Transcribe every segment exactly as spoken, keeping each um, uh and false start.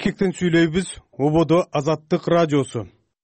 Бишкектен сүйлөйбүз. Ободо Азаттык радиосу.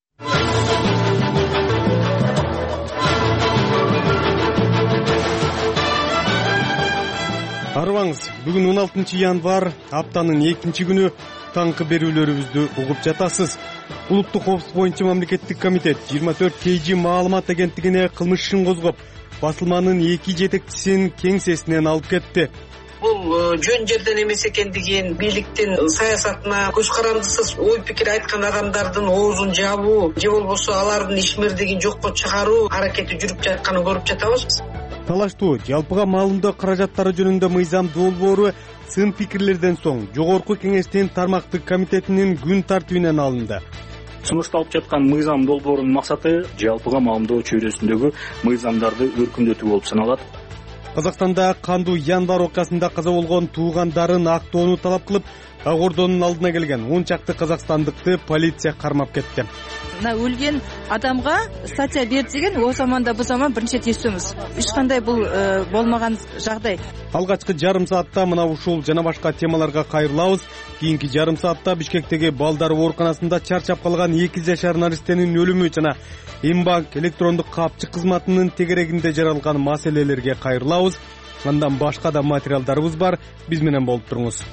Арыбаңыз, бүгүн он алтынчы январь, аптанын экинчи күнү таңкы берүүлөрүбүздү угуп жатасыз. Улуттук коопсуздук боюнча мамлекеттик комитет жыйырма төрт кей жи маалымат агенттигине кылмыш ишин козгоп, басылманын эки жетекчисин кеңсесинен алып кетти. Бул жөн жерден эмес экендигин, бийликтин саясатына көз карандысыз ой пикир айткан адамдардын оозун жабуу же болбосо алардын ишмердигин жокко чыгаруу аракети жүрүп жатканын көрүп жатабыз. Талаштуу жалпыга маалымдоо каражаттары жөнүндө мыйзамдуу долбоору сын пикирлерден соң Жогорку Кеңештин тармактык комитетинин күн тартибинен алынды. Сунушталып жаткан мыйзам долбоорунун максаты жалпыга маалымдоо чөйрөсүндөгү мыйзамдарды өркүндөтүү болуп саналат. Казакстанда кандуу январь окуясында каза болгон туугандарын актоону талап кылып, ак ордонун алдына келген он чакты казакстандыкты полиция кармап кетти. Мына өлген адамга статья берди деген о заманда бу заман биринчи естүүбүз. Эч кандай бул болмаган жагдай. Алгачкы жарым саатта мына ушул жана башка темаларга кайрылабыз. Кийинки жарым саатта Бишкектеги балдар ооруканасында чарчап калган эки жашар наристенин өлүмү жана Мбанк электрондук капчык кызматынын тегерегинде жаралган маселелерге кайрылабыз. Андан башка да материалдарыбыз бар. Биз менен болуп туруңуз.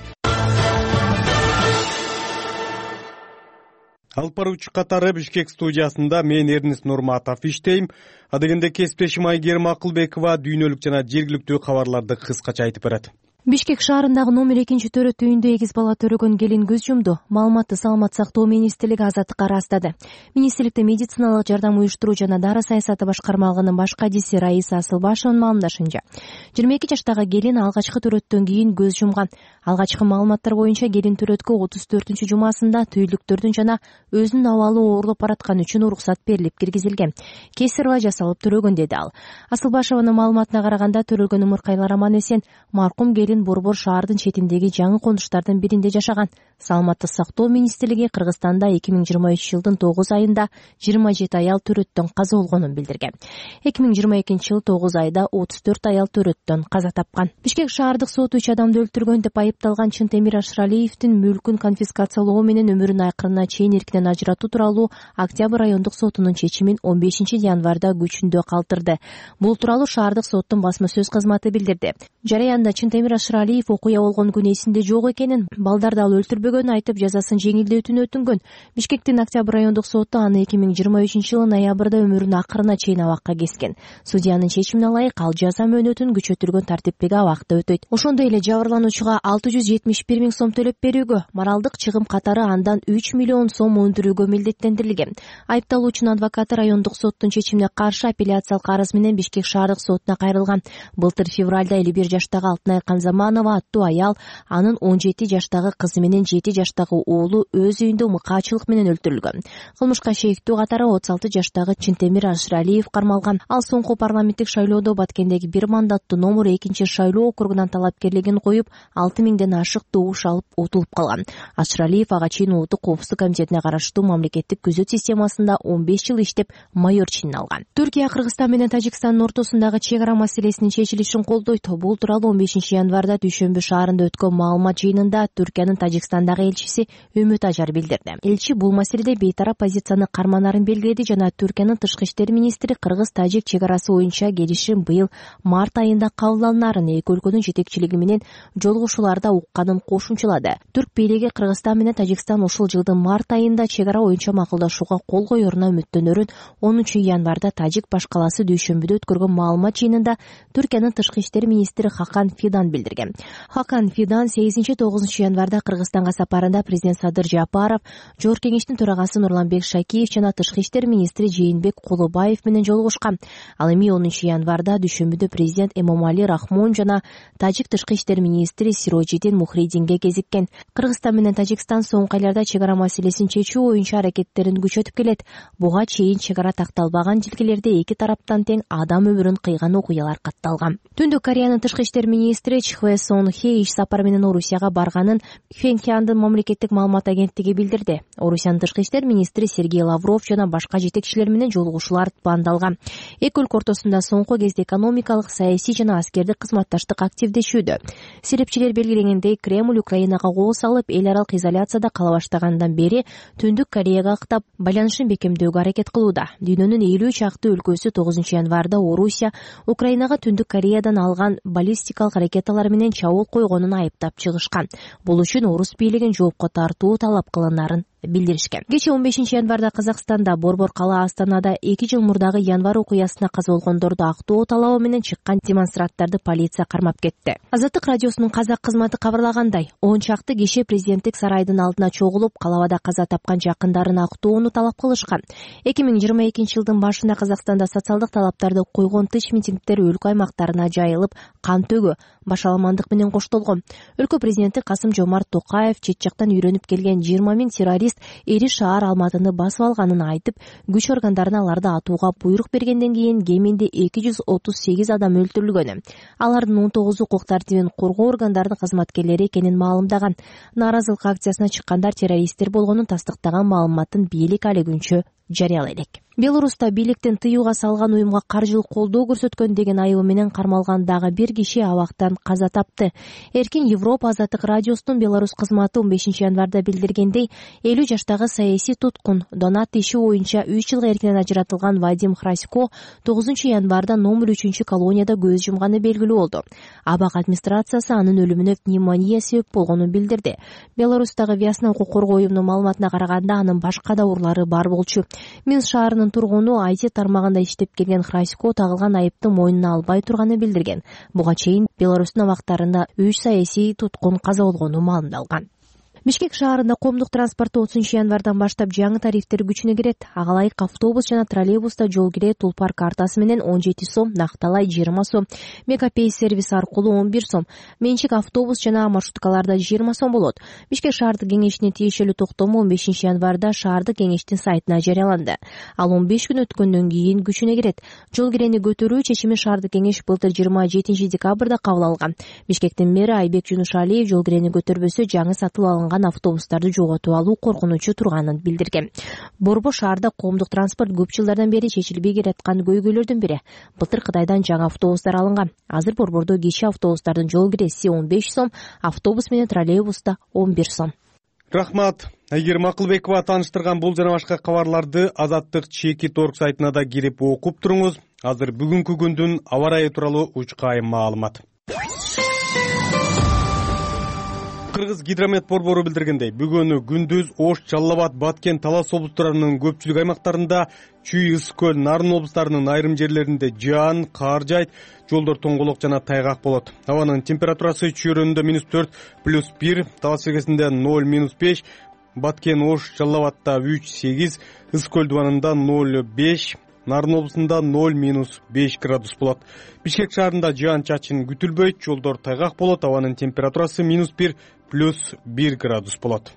Алып баруучу катары Бишкек студиясында мен Эрнис Нурматов иштейм. Адегенде кесиптешим Айгерим Акылбекова дүйнөлүк жана жергиликтүү кабарларды кыскача айтып берет. Бишкек шаарындагы номер экинчи төрөт үйүндө эгиз бала төрөгөн келин көз жумду. Маалыматты Саламат сактоо министрлиги Азаттыкка ырастады. Министрликте медициналык жардам уюштуруу жана дары саясаты башкармалыгынын баш кадиси Раиса Асылбашеванын маалымдашынча, жыйырма эки жаштагы келин алгачкы төрөттөн кийин көз жумган. Алгачкы маалыматтар боюнча келин төрөткө отуз төртүнчү жумасында түйүлдүктөрдүн жана өзүнүн абалы ооруп бараткан үчүн уруксат берилип киргизилген. Кесирва жасалып төрөгөн, деди ал. Асылбашеванын маалыматына караганда төрөлгөн ымыркайлар аман эсен. Маркум келин Борбор шаардын четиндеги жаңы конуштардын биринде жашаган. Саламаттык сактоо министрлиги Кыргызстанда эки миң жыйырма үчүнчү жылдын тогуз айында жыйырма жети аял төрөттөн каза болгонун билдирген. эки миң жыйырма экинчи жылы тогуз айда отуз төрт аял төрөттөн каза тапкан. Бишкек шаардык соту үч адамды өлтүргөн деп айыпталган Чынтемир Ашыралиевдин мүлкүн конфискациялоо менен өмүрүн акырына чейин эркинен ажыратуу тууралуу Октябрь райондук сотунун чечимин он бешинчи январда күчүндө калтырды. Бул тууралуу шаардык соттун басма сөз кызматы билдирди. Жараянда Чынтемир Ашыралиев окуя болгон күнү эсинде жок экенин, балдарды ал өлтүрбөгөнүн айтып, жазасын жеңилдетүүнү өтүнгөн. Бишкектин Октябрь райондук соту аны эки миң жыйырма үчүнчү жылы ноябрда өмүрүнүн акырына чейин абакка кескен. Судьянын чечимине ылайык ал жаза мөөнөтүн күчөтүлгөн тартиптеги абакта өтөйт. Ошондой эле жабырлануучуга алты жүз жетимиш бир миң сом төлөп берүүгө, моралдык чыгым катары андан үч миллион сом өндүрүүгө милдеттендирилген. Айыпталуучунун адвокаты райондук соттун чечимине каршы апелляциялык арыз менен Бишкек шаардык сотуна кайрылган. Былтыр февралда элүү бир жаштагы Алтынай Камзаманова аттуу аял анын он жети жаштагы кызы менен жети жаштагы уулу өз үйүндө мыкаачылык менен өлтүрүлгөн. Кылмышка шектүү катары отуз алты жаштагы Чынтемир Ашыралиев кармалган. Ал соңку парламенттик шайлоодо Баткендеги бир мандаттуу номер экинчи шайлоо округунан талапкерлигин коюп, алты миңден ашык добуш алып утулуп калган. Ашыралиев ага чейин улуттук коопсуздук комитетине караштуу мамлекеттик күзөт системасында он беш жыл иштеп, майор чинин алган. Түркия Кыргызстан менен Тажикстандын ортосундагы чек ара маселесинин чечилишин колдойт. Бул тууралуу он бешинчи январда Дүйшөмбү шаарында өткөн маалымат жыйынында Түркиянын Тажикстандагы элчиси Үмүт Ажар билдирди. Элчи бул маселеде бейтарап позицияны карманарын белгиледи жана Түркиянын тышкы иштер министри Кыргыз-Тажик чек арасы боюнча келишим быйыл март айында кабыл алынарын, эки өлкөнүн жетекчилиги менен жолугушууларда укканын кошумчалады. Түрк бийлиги Кыргызстан менен Тажикстан ушул жылдын март айында чек ара боюнча макулдашууга кол коеруна үмүттөнөрүн онунчу январда Тажик баш калаасы Дүйшөмбүдө өткөргөн маалымат жыйынында Түркиянын тышкы иштер министри Хакан Фидан билдирген. Хакан Фидан сегизинчи тогузунчу январда Кыргызстанга сапарында президент Садыр Жапаров, Жогорку Кеңештин төрагасы Нурланбек Шакиев жана тышкы иштер министри Жээнбек Кулубаев менен жолугушкан. Ал эми онунчу январда Дүйшөмбүдө президент Эмомали Рахмон жана Тажик тышкы иштер министри Сирожидин Мухридинге кезиккен. Кыргызстан менен Тажикстан соңку айларда чек ара маселесин чечүү боюнча аракеттерин күчөтүп келет. Буга чейин чек ара такталбаган жилгелерде эки тараптан тең адам өмүрүн кыйган окуялар катталган. Түндүк Кореянын тышкы иштер министри Хве Сон Хе иш сапары менен Орусияга барганын Пхеньяндын мамлекеттик маалымат агенттиги билдирди. Орусиянын тышкы иштер министри Сергей Лавров жана башка жетекчилер менен жолугушуулар бандалган. Эки өлкө ортосунда соңку кезде экономикалык, саясий жана аскердик кызматташтык активдешүүдө. Серепчилер белгилегендей, Кремль Украинага кол салып, эл аралык изоляцияда кала баштагандан бери Түндүк Кореяга актап байланышын бекемдөөгө аракет кылууда. Дүйнөнүн элүү чакты өлкөсү тогузунчу январда Орусия Украинага Түндүк Кореядан алган баллистикалык ракеталар менен чабуул койгонун айыптап чыгышкан. Бул үчүн орус бийлигин жоопко тартуу талап кылынарын билдиришкен. Кечээ он бешинчи январда Казакстанда Борбор кала Астанада эки жыл мурдагы январ окуясына каза болгондорду актоо талабы менен чыккан демонстранттарды полиция кармап кетти. Азаттык радиосунун казак кызматы кабарлагандай, он чакты киши президенттик сарайдын алдына чогулуп, калабада каза тапкан жакындарын актоону талап кылышкан. эки миң жыйырма экинчи жылдын башында Казакстанда социалдык талаптарды койгон тыш митингдер өлкө аймактарына жайылып, кан төгүү, башаламандык менен коштолгон. Өлкө президенти Касым Жомарт Токаев чет жактан үйрөнүп келген жыйырма миң террорист эри шаар Алматыны басып алганын айтып, күч органдарына аларды атууга буйрук бергенден кийин кеминде эки жүз отуз сегиз адам өлтүрүлгөн. Алардын он тогузу укук тартибин коргоо органдарынын кызматкерлери экенин маалымдаган. Нааразылык акциясына чыккандар террористтер болгонун тастыктаган маалыматын бийлик али күнчө жарыялай элек. Белоруста бийликтин тыюуга салган уюмга каржылык колдоо көрсөткөн деген айыбы менен кармалган дагы бир киши абактан каза тапты. Эркин Европа азаттык радиосунун Беларусь кызматы он бешинчи январда билдиргендей, элүү жаштагы саясий туткун донат иши боюнча үч жылга эркинен ажыратылган Вадим Храсько тогузунчу январда номер үчүнчү колонияда көз жумганы белгилүү болду. Абак администрациясы анын өлүмүнө пневмония себеп болгонун билдирди. Беларустагы Вясна укук коргоо уюмунун маалыматына караганда, анын башка да урлары бар болчу. Минск шаарынын тургуну ай ти тармагында иштеп келген Храсько тагылган айыпты мойнуна албай турганын билдирген. Буга чейин Беларустун абактарында үч саясий туткун каза болгону маалымдалган. Бишкек шаарында коомдук транспортто отузунчу январдан баштап жаңы тарифтер күчүнө кирет. Ага ылайык автобус жана троллейбуста жол кире Тулпар картасы менен он жети сом, Накталай жыйырма сом, Мегапей сервис аркылуу он бир сом, менчик автобус жана маршруткаларда жыйырма сом болот. Бишкек шаардык кеңешине тиешелүү токтому он бешинчи январда шаардык кеңештин сайтына жарыяланды. Ал он беш күн өткөндөн кийин күчүнө кирет. Жол кирени көтөрүү чечими шаардык кеңеш былтыр жыйырма жетинчи декабрда кабыл алган. Бишкектин мэри Айбек Жунушалиев жол кирени көтөрбөсө жаңы сатып алынган автобустарды жоготуп алуу коркунучу турганын билдирген. Борбор шаарда коомдук транспорт көп жылдардан бери чечилбей келаткан көйгөйлөрдүн бири. Былтыр Кытайдан жаңы автобустар алынган. Азыр Борбордо кичи автобустардын жол киреси он беш сом, автобус менен троллейбуста он бир сом. Рахмат. Айгерим Акылбекова тааныштырган бул жана башка кабарларды Азаттык чекит орг сайтына да кирип окуп туруңуз. Азыр бүгүнкү күндүн аба ырайы тууралуу учкайым маалымат. Кыргыз гидромет борбору билдиргендей, бүгүнү күндүз Ош, Жалал Абад, Баткен, Талас облустарынын көпчүлүк аймактарында, Чүй, Ысык көл, Нарын облустарынын айрым жерлеринде жаан, кар жайт, жолдор тоңголок жана тайгак болот. Абанын температурасы Чүй районунда минус төрт, плюс бир, Талас чегесинде ноль, минус беш, Баткен, Ош, Жалал Абадта үч, сегиз, Ысык көл дубанында ноль, беш, Нарын облусунда ноль, минус беш градус болот. Бишкек шаарында жаан чачын күтүлбөйт, жолдор тайгак болот. Абанын температурасы минус бир, плюс бир градус болот.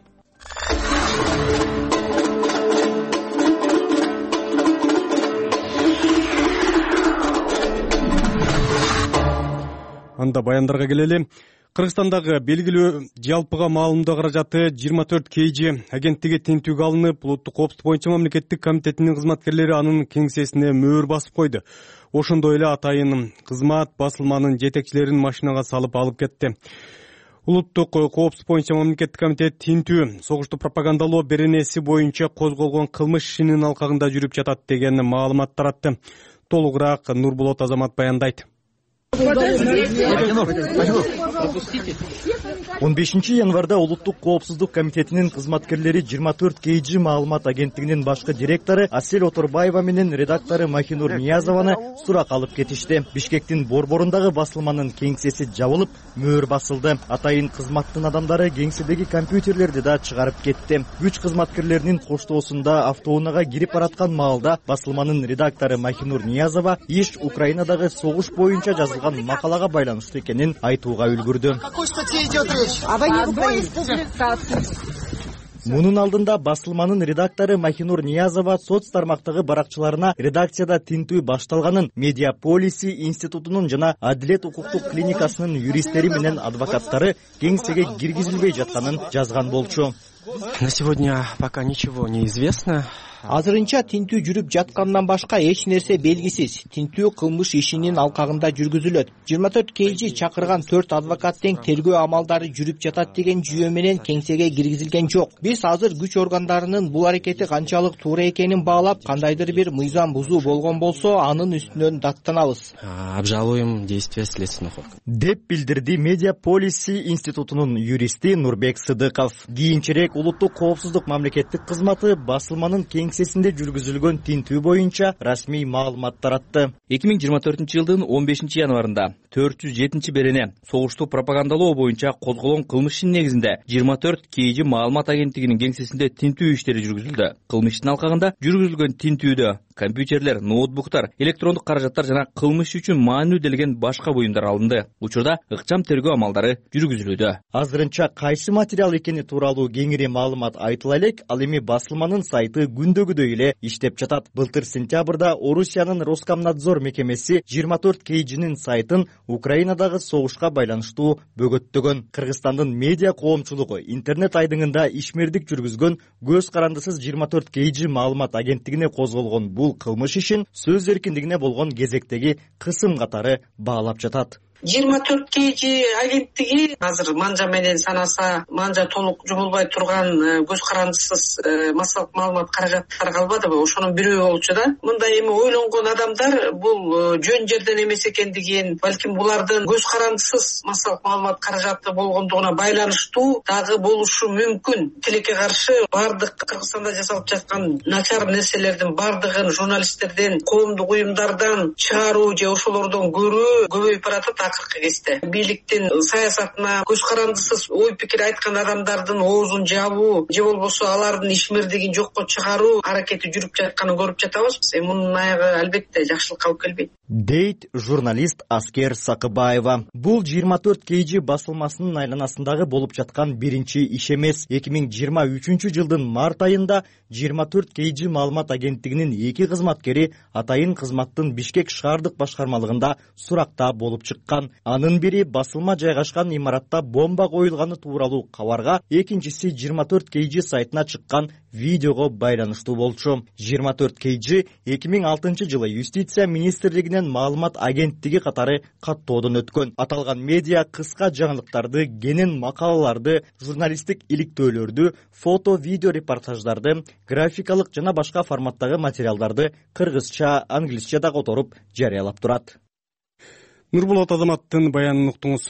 Анда баяндарга келели. Кыргызстандагы белгилүү жалпыга маалымдоо каражаты жыйырма төрт кей жи агенттиги тинтүүгө алынып, улуттук коопсуздук боюнча мамлекеттик комитетинин кызматкерлери анын кеңсесине мөөр басып койду. Ошондой эле атайын кызмат басылманын жетекчилерин машинага салып алып кетти. Улуттук коопсуздук боюнча мамлекеттик комитет тинтүү согушту пропагандалоо беренеси боюнча козголгон кылмыш ишинин алкагында жүрүп жатат деген маалымат таратты. Толугураак Нурболот Азамат баяндайт. он бешинчи январда Улуттук коопсуздук комитетинин кызматкерлери жыйырма төрт кей жи маалымат агенттигинин башкы директору Асель Оторбаева менен редактору Махинур Ниязованы сурак алып кетишти. Бишкектин борборундагы басылманын кеңсеси жабылып, мөөр басылды. Атайын кызматтын адамдары кеңседеги компьютерлерди да чыгарып кетти. Күч кызматкерлеринин коштоосунда автоунаага кирип бараткан маалда басылманын редактору Махинур Ниязова иш Украинадагы согуш боюнча жазылган макалага байланыштуу экенин айтууга үлгүрдү. Мунун алдында басылманын редактору Махинур Ниязова соц тармактагы баракчыларына редакцияда тинтүү башталганын, Медиаполиси институтунун жана Адилет укуктук клиникасынын юристтери менен адвокаттары кеңсеге киргизилбей жатканын жазган болчу. На сегодня пока ничего не известно. Азырынча тинтүү жүрүп жаткандан башка эч нерсе белгисиз. Тинтүү кылмыш ишинин алкагында жүргүзүлөт. жыйырма төрт кж чакырган төрт адвокат тең тергөө амалдары жүрүп жатат деген жүйө менен кеңсеге киргизилген жок. Биз азыр күч органдарынын бул аракети канчалык туура экенин баалап, кандайдыр бир мыйзам бузуу болгон болсо, анын үстүнөн даттанабыз. Обжалуем действия следственных органов. Деп билдирди Медиаполиси институтунун юристи Нурбек Сыдыков. Кийинчерээк улуттук коопсуздук мамлекеттик кызматы басылманын кеңсесинде жүргүзүлгөн тинтүү боюнча расмий маалымат таратты. эки миң жыйырма төртүнчү жылдын он бешинчи январында төрт жүз жетинчи берене согушту пропагандалоо боюнча козголгон кылмыш ишинин негизинде жыйырма төрт кж маалымат агенттигинин кеңсесинде тинтүү иштери жүргүзүлдү. Кылмыштын алкагында жүргүзүлгөн тинтүүдө компьютерлер, ноутбуктар, электрондук каражаттар жана кылмыш үчүн маанилүү делген башка буюмдар алынды. Учурда ыкчам тергөө амалдары жүргүзүлүүдө. Азырынча кайсы материал экени тууралуу кеңири маалымат айтыла элек, ал эми басылманын сайты күндөгүдөй эле иштеп жатат. Былтыр сентябрда Орусиянын Роскомнадзор мекемеси жыйырма төрт кжнин сайтын Украинадагы согушка байланыштуу бөгөттөгөн. Кыргызстандын медиа коомчулугу интернет айдыңында ишмердик жүргүзгөн көз карандысыз жыйырма төрт кж маалымат агенттигине козголгон бул кылмыш ишин сөз эркиндигине болгон кезектеги кысым катары баалап жатат. жыйырма төрт кж агенттиги азыр манжа менен санаса, манжа толук жумулбай турган көз карандысыз массалык маалымат каражаттары калбадыбы? Ошонун бирөө болчу да. Мындай эми ойлонгон адамдар бул жөн жерден эмес экендигин, балким булардын көз карандысыз массалык маалымат каражаты болгондугуна байланыштуу дагы болушу мүмкүн. Тилекке каршы бардык Кыргызстанда жасалып жаткан начар нерселердин бардыгын журналисттерден, коомдук уюмдардан чыгаруу же ошолордон көрүү көбөйүп баратат. Акыркы кезде бийликтин саясатына көз карандысыз ой пикир айткан адамдардын оозун жабуу же болбосо алардын ишмердигин жокко чыгаруу аракети жүрүп жатканын көрүп жатабыз. Эми мунун аягы албетте жакшылыкка алып келбейт, дейт журналист Аскер Сакыбаева. Бул жыйырма төрт кж басылмасынын айланасындагы болуп жаткан биринчи иш эмес. эки миң жыйырма үчүнчү жылдын март айында жыйырма төрт кж маалымат агенттигинин эки кызматкери атайын кызматтын Бишкек шаардык башкармалыгында суракта болуп чыккан. Анын бири басылма жайгашкан имаратта бомба коюлганы тууралуу кабарга, экинчиси жыйырма төрт кж сайтына чыккан видеого байланыштуу болчу. жыйырма төрт кж эки миң алтынчы жылы юстиция министрлигинин маалымат агенттиги катары каттоодон өткөн. Аталган медиа кыска жаңылыктарды, кенен макалаларды, журналисттик иликтөөлөрдү, фото, видео репортаждарды, графикалык жана башка форматтагы материалдарды кыргызча, англисче да которуп жарыялап турат. Нурболот Азаматтын баянын уктуңуз.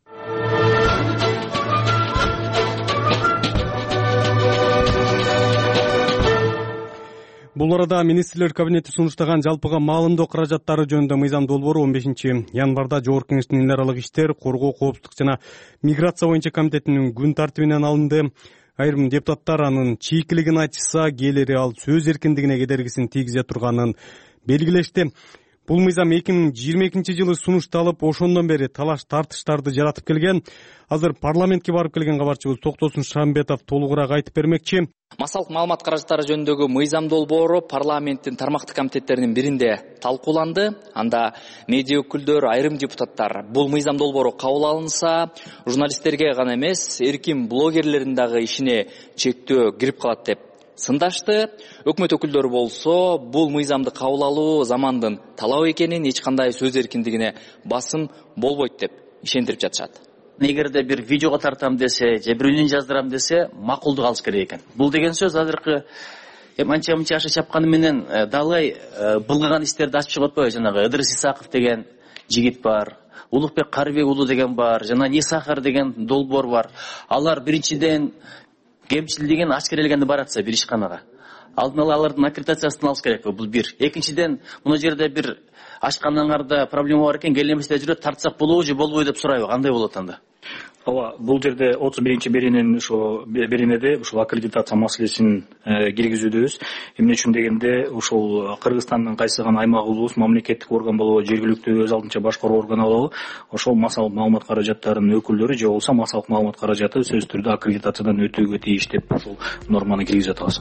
Бул арада министрлер кабинети сунуштаган жалпыга маалымдоо каражаттары жөнүндө мыйзам долбоору он бешинчи январда Жогорку Кеңештин эл аралык иштер, коргоо, коопсуздук жана миграция боюнча комитетинин күн тартибинен алынды. Айрым депутаттар анын чийкилигин айтышса, кээлери ал сөз эркиндигине кедергисин тийгизе турганын белгилешти. Бул мыйзам эки миң жыйырма экинчи жылы сунушталып, ошондон бери талаш тартыштарды жаратып келген. Азыр парламентке барып келген кабарчыбыз Токтосун Шамбетов толугураак айтып бермекчи. Массалык маалымат каражаттары жөнүндөгү мыйзам долбоору парламенттин тармактык комитеттеринин биринде талкууланды. Анда медиа өкүлдөр, айрым депутаттар бул мыйзам долбоору кабыл алынса, журналисттерге гана эмес, эркин блогерлердин дагы ишине чектөө кирип калат деп сындашты. Өкмөт өкүлдөрү болсо бул мыйзамды кабыл алуу замандын талабы экенин, эч кандай сөз эркиндигине басым болбойт деп ишендирип жатышат. Эгерде бир видеого тартам десе, же бирөөнүн жаздырам десе, макулдук алыш керек экен. Бул деген сөз азыркы манча мынча аша чапканы менен далай былгыган иштерди ачып чыгып атпайбы? Жанагы Ыдырыс Исаков деген жигит бар, Улукбек Карыбек уулу деген бар, жана Нисахар деген долбоор бар. Алар биринчиден кемчилдигин ачкерелегенде баратса бир ишканага, алдын ала алардын аккредитациясын алыш керек. Бул бир. Экинчиден, мына жерде бир ашканаңарда проблема бар экен, келеместе жүрөт, тартсак болобу же болбойбу деп сурайбы? Кандай болот анда? ооба, бул жерде отуз биринчи берененин ошо беренеде ушул аккредитация маселесин киргизүүдөбүз. Эмне үчүн дегенде ушул Кыргызстандын кайсы гана аймагы болобуз, мамлекеттик орган болобу, жергиликтүү өз алдынча башкаруу органы болобу, ошол массалык маалымат каражаттарынын өкүлдөрү же болбосо массалык маалымат каражаты сөзсүз түрдө аккредитациядан өтүүгө тийиш деп ушул норманы киргизип атабыз.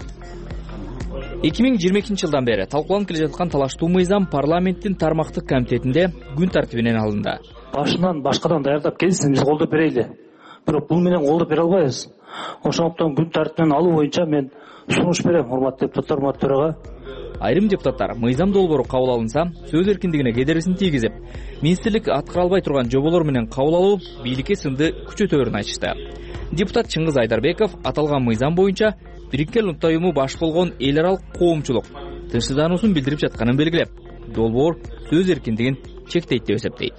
эки миң жыйырма экинчи жылдан бери талкууланып келе жаткан талаштуу мыйзам парламенттин тармактык комитетинде күн тартибинен алынды. Башынан башкадан даярдап келсин, биз колдоп берели. Бирок бул менен колдоп бере албайбыз. Ошондуктан күн тартибинен алуу боюнча мен сунуш берем, урматтуу депутаттар, урматтуу төрага. Айрым депутаттар мыйзам долбоору кабыл алынса, сөз эркиндигине кедергисин тийгизип, министрлик аткара албай турган жоболор менен кабыл алуу бийликке сынды күчөтөөрүн айтышты. Депутат Чыңгыз Айдарбеков аталган мыйзам боюнча Бириккен Улуттар уюму баш болгон эл аралык коомчулук тынчсыздануусун билдирип жатканын белгилеп, долбоор сөз эркиндигин чектейт деп эсептейт.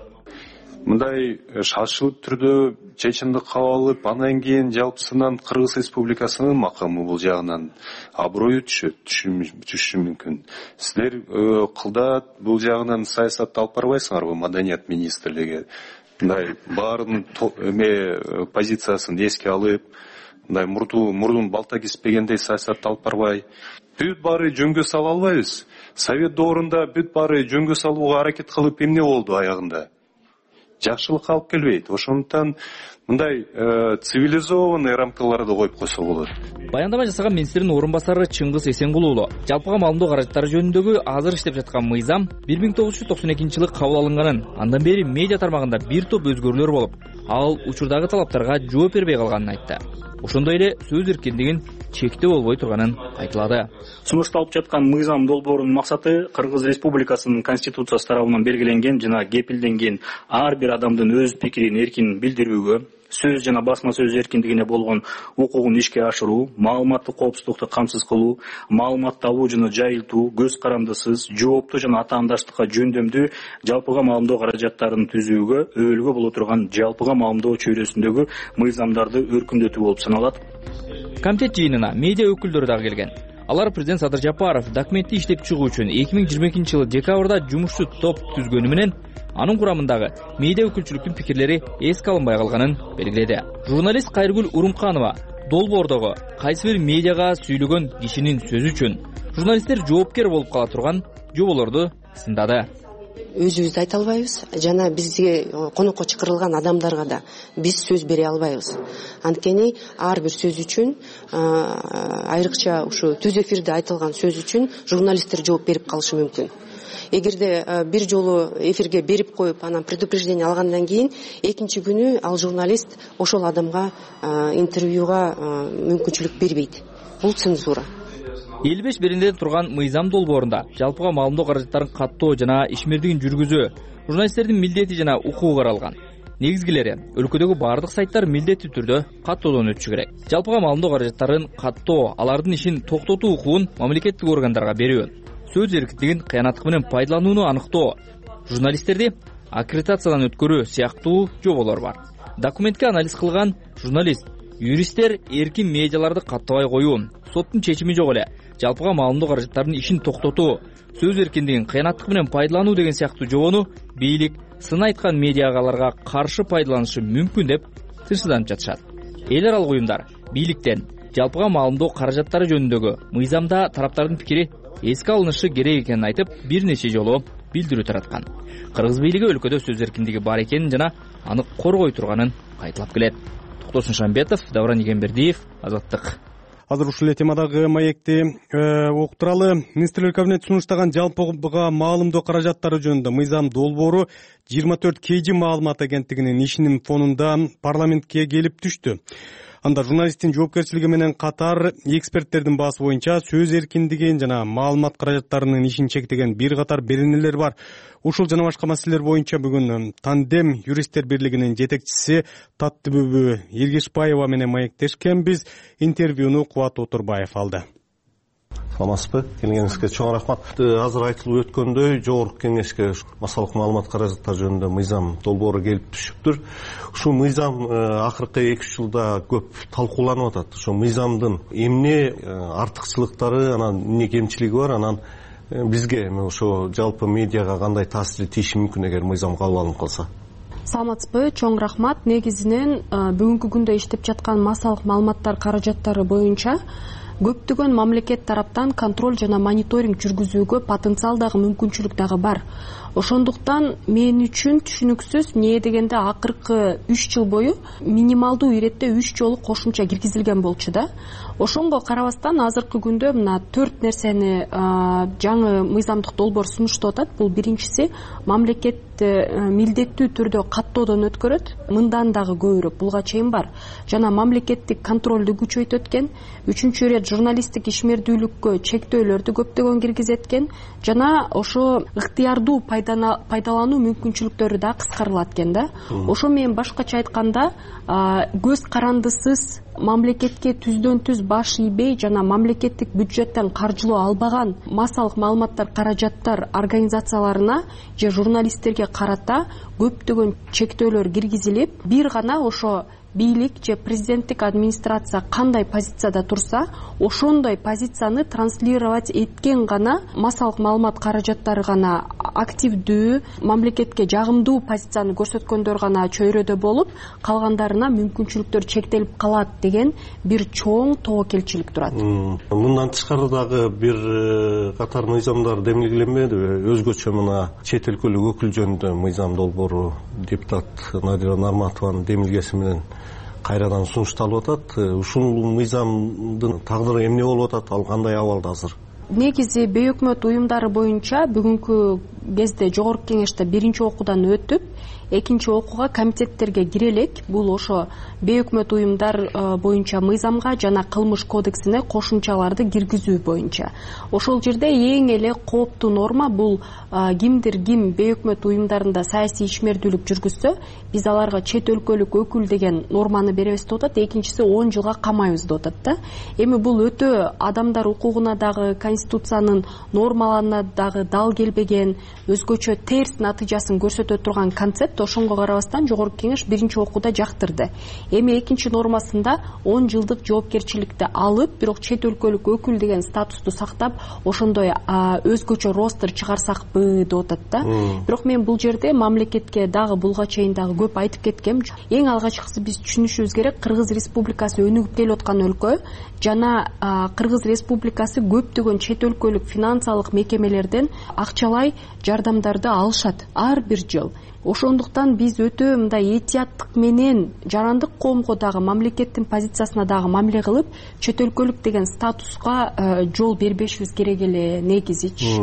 Мындай шашылып түрдө чечимди кабыл алып, андан кийин жалпысынан Кыргыз Республикасынын макамы бул жагынан аброю түшөт, түшүшү мүмкүн. Силер кылдат бул жагынан саясатты алып барбайсыңарбы Маданият министрлиги? Мындай баарынын эме позициясын эске алып, мындай мурду мурдун балта кеспегендей саясатты алып барбай, бүт баары жөнгө сала албайбыз. Совет доорунда бүт баары жөнгө салууга аракет кылып эмне болду аягында? Жакшылык алып келбейт. Ошондуктан мындай цивилизованный рамкаларды коюп койсо болот. Баяндама жасаган министрдин орун басары Чыңгыз Эсенгул уулу жалпыга маалымдоо каражаттары жөнүндөгү азыр иштеп жаткан мыйзам бир миң тогуз жүз токсон экинчи жылы кабыл алынганын, андан бери медиа тармагында бир топ өзгөрүүлөр болуп, ал учурдагы талаптарга жооп бербей калганын айтты. Ошондой эле сөз эркиндигин чектөө болбой турганын айтылады. Сунушталып жаткан мыйзам долбоорунун максаты Кыргыз Республикасынын конституциясы тарабынан белгиленген жана кепилденген ар бир адамдын өз пикирин эркин билдирүүгө, сөз жана басма сөз эркиндигине болгон укугун ишке ашыруу, маалыматтык коопсуздукту камсыз кылуу, маалымат табуу жана жайылтуу, көз карандысыз, жооптуу жана атаандаштыкка жөндөмдүү жалпыга маалымдоо каражаттарын түзүүгө өбөлгө боло турган жалпыга маалымдоо чөйрөсүндөгү мыйзамдарды өркүндөтүү болуп саналат. Комитет жыйынына медиа өкүлдөрү дагы келген. Алар президент Садыр Жапаров документти иштеп чыгуу үчүн эки миң жыйырма экинчи жылы декабрда жумушчу топ түзгөнү менен анын курамындагы медиа өкүлчүлүктүн пикирлери эске алынбай калганын белгиледи. Журналист Кайргүл Урунканова долбоордогу кайсы бир медиага сүйлөгөн кишинин сөзү үчүн журналисттер жоопкер болуп кала турган жоболорду сындады. Өзүбүз айта албайбыз, жана бизге конокко чакырылган адамдарга да биз сөз бере албайбыз. Анткени ар бир сөз үчүн, айрыкча ушу түз эфирде айтылган сөз үчүн журналисттер жооп берип калышы мүмкүн. Эгерде бир жолу эфирге берип коюп, анан предупреждение алгандан кийин экинчи күнү ал журналист ошол адамга интервьюга мүмкүнчүлүк бербейт. Бул цензура. элүү беш беренеден турган мыйзам долбоорунда жалпыга маалымдоо каражаттарын каттоо жана ишмердигин жүргүзүү, журналисттердин милдети жана укугу каралган. Негизгилери өлкөдөгү бардык сайттар милдеттүү түрдө каттоодон өтүшү керек. Жалпыга маалымдоо каражаттарын каттоо, алардын ишин токтотуу укугун мамлекеттик органдарга берүү, сөз эркиндигин кыянаттык менен пайдаланууну аныктоо, журналисттерди аккредитациядан өткөрүү сыяктуу жоболор бар. Документке анализ кылган журналист, юристтер эркин медиаларды каттабай коюу, соттун чечими жок эле жалпыга маалымдоо каражаттарынын ишин токтотуу, сөз эркиндигин кыянаттык менен пайдалануу деген сыяктуу жобону бийлик сын айткан медиагаларга каршы пайдаланышы мүмкүн деп тынчсызданып жатышат. Эл аралык уюмдар бийликтен жалпыга маалымдоо каражаттары жөнүндөгү мыйзамда тараптардын пикири эске алынышы керек экенин айтып, бир нече жолу билдирүү тараткан. Кыргыз бийлиги өлкөдө сөз эркиндиги бар экенин жана аны коргой турганын кайталап келет. Токтосун Шамбетов, Давран Игенбердиев, Азаттык. Азыр ушул эле темадагы маекти уктуралы. Министрлер кабинети сунуштаган жалпыга маалымдоо каражаттары жөнүндө мыйзам долбоору жыйырма төрт кей жи маалымат агенттигинин ишинин фонунда парламентке келип түштү. Анда журналисттин жоопкерчилиги менен катар эксперттердин баасы боюнча сөз эркиндигин жана маалымат каражаттарынын ишин чектеген бир катар беренелер бар. Ушул жана башка маселелер боюнча бүгүн Тандем юристтер бирлигинин жетекчиси Таттыбүбү Эргешбаева менен маектешкенбиз. Интервьюну Кубат Отурбаев алды. Саламатсызбы? Келгениңизге чоң рахмат. Азыр айтылып өткөндөй, жогорку кеңешке массалык маалымат каражаттары жөнүндө мыйзам долбоору келип түшүптүр. Ушул мыйзам акыркы эки үч жылда көп талкууланып атат. Ошо мыйзамдын эмне артыкчылыктары, анан эмне кемчилиги бар, анан бизге ошо жалпы медиага кандай таасири тийиши мүмкүн эгер мыйзам кабыл алынып калса? саламатсызбы, чоң рахмат. Негизинен бүгүнкү күндө иштеп жаткан массалык маалыматтар каражаттары боюнча көптөгөн мамлекет тараптан контроль жана мониторинг жүргүзүүгө потенциал дагы мүмкүнчүлүк дагы бар. Ошондуктан мен үчүн түшүнүксүз, эмне дегенде акыркы үч жыл бою минималдуу иретте үч жолу кошумча киргизилген болчу да. Ошонго карабастан азыркы күндө мына төрт нерсени жаңы мыйзамдык долбоор сунуштап атат. Бул биринчиси мамлекет милдеттүү түрдө каттоодон өткөрөт. Мындан дагы көбүрөөк буга чейин бар. Жана мамлекеттик контролду күчөйтөт экен. Үчүнчү ирет журналисттик ишмердүүлүккө чектөөлөрдү көптөгөн киргизет экен. Жана ошо ыктыярдуу пайдалануу мүмкүнчүлүктөрү да кыскарылат экен да. Ошо менен башкача айтканда, көз карандысыз мамлекетке түздөн түз баш ийбей жана мамлекеттик бюджеттен каржылоо албаган массалык маалыматтар каражаттар организацияларына же журналисттерге карата көптөгөн чектөөлөр киргизилип, бир гана ошо бийлик же президенттик администрация кандай позицияда турса, ошондой позицияны транслировать эткен гана массалык маалымат каражаттары гана активдүү, мамлекетке жагымдуу позицияны көрсөткөндөр гана чөйрөдө болуп, калгандарына мүмкүнчүлүктөр чектелип калат деген бир чоң тобокелчилик турат. Мындан тышкары дагы бир катар мыйзамдар демилгеленбедиби? Өзгөчө мына чет өлкөлүк өкүл жөнүндө мыйзам долбоору депутат Надира Нарматованын демилгеси менен кайрадан сунушталып атат. Ушул мыйзамдын тагдыры эмне болуп атат? Ал кандай абалда азыр? Негизи бейөкмөт уюмдары боюнча бүгүнкү кезде жогорку кеңеште биринчи окуудан өтүп, экинчи окууга комитеттерге кире элек. Бул ошо бейөкмөт уюмдар боюнча мыйзамга жана кылмыш кодексине кошумчаларды киргизүү боюнча. Ошол жерде эң эле кооптуу норма бул кимдир ким бейөкмөт уюмдарында саясий ишмердүүлүк жүргүзсө, биз аларга чет өлкөлүк өкүл деген норманы беребиз деп атат. Экинчиси он жылга камайбыз деп атат да. Эми бул өтө адамдар укугуна дагы, конституциянын нормаларына дагы дал келбеген, өзгөчө терс натыйжасын көрсөтө турган концепт. Ошонго карабастан жогорку кеңеш биринчи окууда жактырды. Эми экинчи нормасында он жылдык жоопкерчиликти алып, бирок чет өлкөлүк өкүл деген статусту сактап, ошондой өзгөчө ростер чыгарсакпы деп атат да. Бирок мен бул жерде мамлекетке дагы булга чейин дагы көп айтып кеткем. Эң алгачкысы биз түшүнүшүбүз керек, Кыргыз Республикасы өнүгүп келип аткан өлкө жана Кыргыз Республикасы көптөгөн чет өлкөлүк финансылык мекемелерден акчалай жардамдарды алышат ар бир жыл. Ошондуктан биз өтө мындай этияттык менен жарандык коомго дагы мамлекеттин позициясына дагы мамиле кылып, чет өлкөлүк деген статуска жол бербешибиз керек эле негизичи.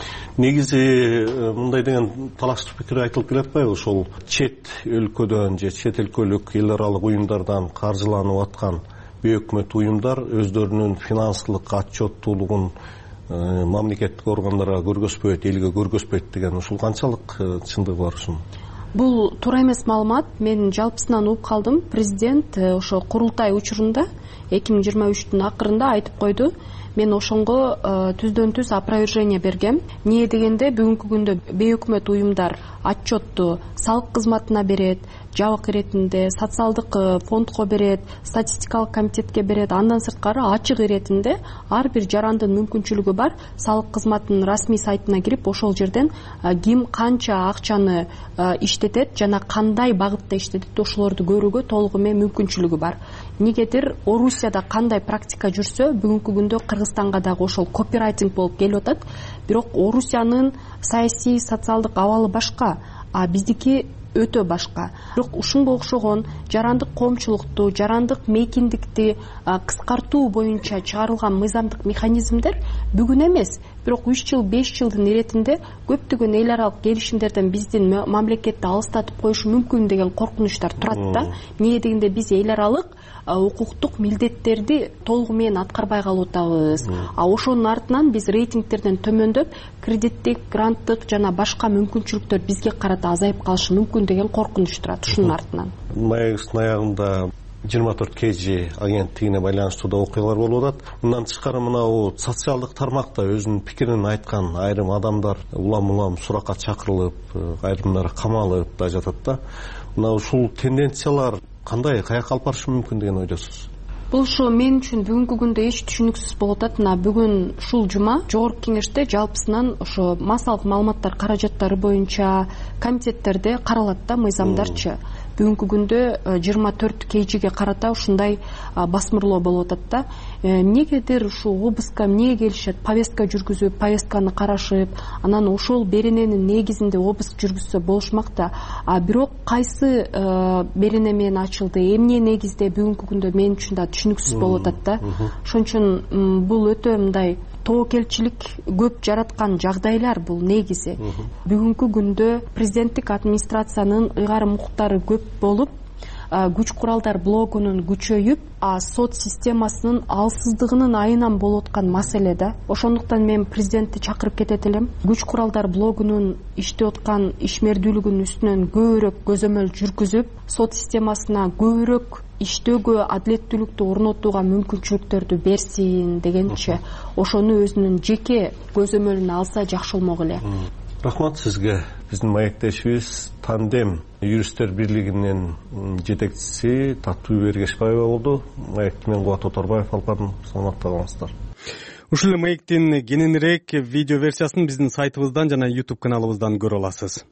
Негизи мындай деген талаштуу пикир айтылып келе атпайбы? Ошол чет өлкөдөн же чет өлкөлүк эл аралык уюмдардан каржыланып аткан бейөкмөт уюмдар өздөрүнүн финансылык отчеттуулугун мамлекеттик органдарга көргөзбөйт, элге көргөзбөйт деген ушул канчалык чындыгы бар ушун? Бул туура эмес маалымат. Мен жалпысынан угуп калдым. Президент ошо курултай учурунда эки миң жыйырма үчтүн акырында айтып койду. Мен ошонго түздөн түз опровержение бергем. Эмне дегенде бүгүнкү күндө бейөкмөт уюмдар отчетту салык кызматына берет, жабык иретинде социалдык фондко берет, статистикалык комитетке берет. Андан сырткары ачык иретинде ар бир жарандын мүмкүнчүлүгү бар. Салык кызматынын расмий сайтына кирип, ошол жерден ким канча акчаны иштетет жана кандай багытта иштетет, ошолорду көрүүгө толугу менен мүмкүнчүлүгү бар. Эмнегедир Орусияда кандай практика жүрсө, бүгүнкү күндө Кыргызстанга дагы ошол копирайтинг болуп келип атат. Бирок Орусиянын саясий, социалдык абалы башка, а биздики өтө башка. Бирок ушунга окшогон жарандык коомчулукту, жарандык мейкиндикти кыскартуу боюнча чыгарылган мыйзамдык механизмдер бүгүн эмес, бирок үч жыл, беш жылдын иретинде көптөгөн эл аралык келишимдерден биздин мамлекетти алыстатып коюшу мүмкүн деген коркунучтар турат да. Эмне дегенде биз эл аралык укуктук милдеттерди толугу менен аткарбай калып атабыз. А ошонун артынан биз рейтингтерден төмөндөп, кредиттик, гранттык жана башка мүмкүнчүлүктөр бизге карата азайып калышы мүмкүн деген коркунуч турат ушунун артынан. Маегистин аягында жыйырма төрт кей жи агенттигине байланыштуу да окуялар болуп атат. Мындан тышкары мына социалдык тармакта өзүнүн пикирин айткан айрым адамдар улам-улам суракка чакырылып, айрымдары камалып да жатат да. Мына ушул тенденциялар кандай, каяка алып барышы мүмкүн деген ойдосуз? бул ушу мен үчүн бүгүнкү күндө эч түшүнүксүз болуп атат. Мына бүгүн ушул жума жогорку кеңеште жалпысынан ошо массалык маалыматтар каражаттары боюнча комитеттерде каралат да мыйзамдарчы. Бүгүнкү күндө жыйырма төрт кейжиге карата ушундай басмырлоо болуп атат да. Эмнегедир ушул обыска эмнеге келишет? Повестка жүргүзүп, повестканы карашып, анан ошол берененин негизинде обыск жүргүзсө болушмак да. А бирок кайсы берене менен ачылды, эмне негизде бүгүнкү күндө мен үчүн да түшүнүксүз болуп атат да. Ошон үчүн бул өтө мындай тобокелчилик көп жараткан жагдайлар бул негизи. Бүгүнкү күндө президенттик администрациянын ыйгарым укуктары көп болуп, күч куралдар блогунун күчөйүп, сот системасынын алсыздыгынын айынан болуп аткан маселе да. Ошондуктан мен президентти чакырып кетет элем. Күч куралдар блогунун иштеп аткан ишмердүүлүгүнүн үстүнөн көбүрөөк көзөмөл жүргүзүп, сот системасына көбүрөөк иштөөгө, адилеттүүлүктү орнотууга мүмкүнчүлүктөрдү берсин дегенче, ошону өзүнүн жеке көзөмөлүнө алса жакшы болмок эле. Рахмат сизге. Биздин маектешибиз Тандем юристтер бирлигинин жетекчиси Татуу Бергешбаева болду. Маекти менен Кубат Оторбаев алган. Саламатта калыңыздар. Ушул эле маектин кененирээк видео версиясын биздин сайтыбыздан жана YouTube каналыбыздан көрө аласыз.